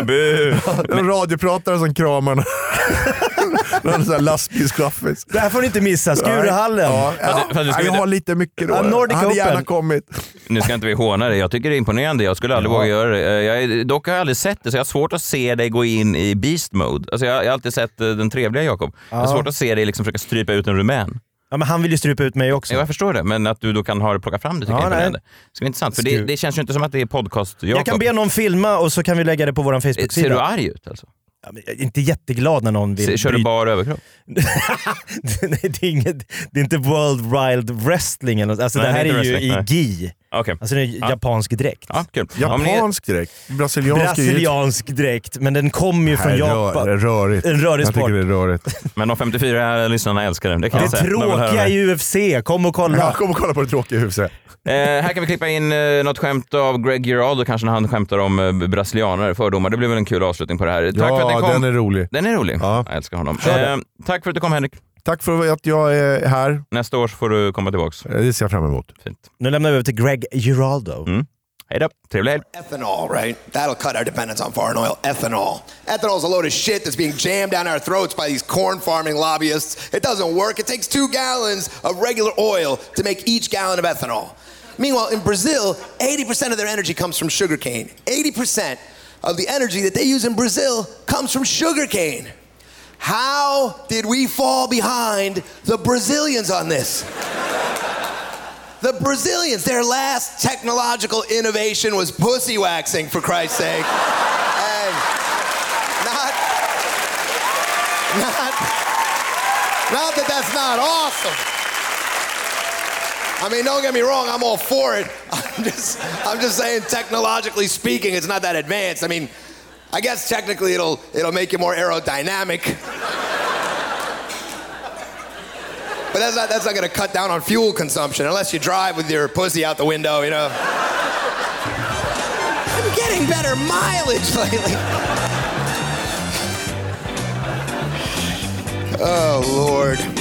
A: en
D: radiopratare som kramar. Någon sån här lastbilschaffis.
B: Det här får ni inte missa. Skuruhallen.
D: Ja, ja, ja, ja, jag har lite mycket då.
B: Ja, Nordic
D: jag hade
B: Open.
D: gärna kommit.
A: Nu ska inte vi håna det. Jag tycker det är imponerande. Jag skulle aldrig ja. våga göra det. Jag är, dock har jag aldrig sett det, så jag har svårt att se dig gå in i beast mode. Alltså jag, jag har alltid sett den trevliga Jakob. Ja. Jag har svårt att se dig liksom försöka strypa ut en rumän.
B: Ja, men han vill ju strypa ut mig också.
A: Ja, jag förstår det, men att du då kan ha det plocka fram det tycker
B: ja,
A: jag är imponerande. Det är intressant, för det, det känns ju inte som att det är podcast Jakob.
B: Jag kan be någon filma och så kan vi lägga det på vår Facebook-sida.
A: Ser du arg ut alltså?
B: Ja, men jag är inte jätteglad när någon vill...
A: Se, kör du bara överkropp?
B: Nej, det, är inget, det är inte World Wild Wrestling. Alltså, nej, det här är, är ju i gi.
A: Okay.
B: Alltså det är
A: ja.
B: japansk dräkt.
A: Ja, cool.
D: Japansk dräkt? Brasiliansk,
B: Brasiliansk dräkt, men den kommer ju från
D: Nej,
B: Japan.
D: Rör, rörigt.
B: En rörig
D: jag
B: sport.
D: tycker det är rörigt.
A: Men de femtiofyra lyssnarna älskar den, det kan
B: ja.
A: jag säga.
B: Det tråkiga i U F C, kom och kolla.
D: Ja, kom och kolla på det tråkiga i U F C.
A: Eh, här kan vi klippa in eh, något skämt av Greg Giraldo, kanske när han skämtar om eh, brasilianare, fördomar. Det blir väl en kul avslutning på det här. Tack
D: ja,
A: för att ni kom.
D: Den är rolig.
A: Den är rolig?
D: Ja.
A: Jag älskar honom. Eh, tack för att du kom, Henrik.
D: Tack för att jag är här.
A: Nästa år får du komma tillbaks.
D: Det ser jag fram emot.
A: Fint.
B: Nu lämnar vi över till Greg Giraldo.
A: Mm. Hej då, trevlig helg.
H: Ethanol, right? That'll cut our dependence on foreign oil. Ethanol. Ethanol is a load of shit that's being jammed down our throats by these corn farming lobbyists. It doesn't work. It takes two gallons of regular oil to make each gallon of ethanol. Meanwhile, in Brazil, eighty percent of their energy comes from sugarcane. eighty percent of the energy that they use in Brazil comes from sugarcane. How did we fall behind the Brazilians on this? The Brazilians, their last technological innovation was pussy waxing, for Christ's sake. And not, Not, not that that's not awesome. I mean, don't get me wrong, I'm all for it. I'm just, I'm just saying, technologically speaking, it's not that advanced. I mean, I guess technically it'll, it'll make you more aerodynamic. But that's not, that's not gonna cut down on fuel consumption unless you drive with your pussy out the window, you know? I'm getting better mileage lately. Oh, Lord.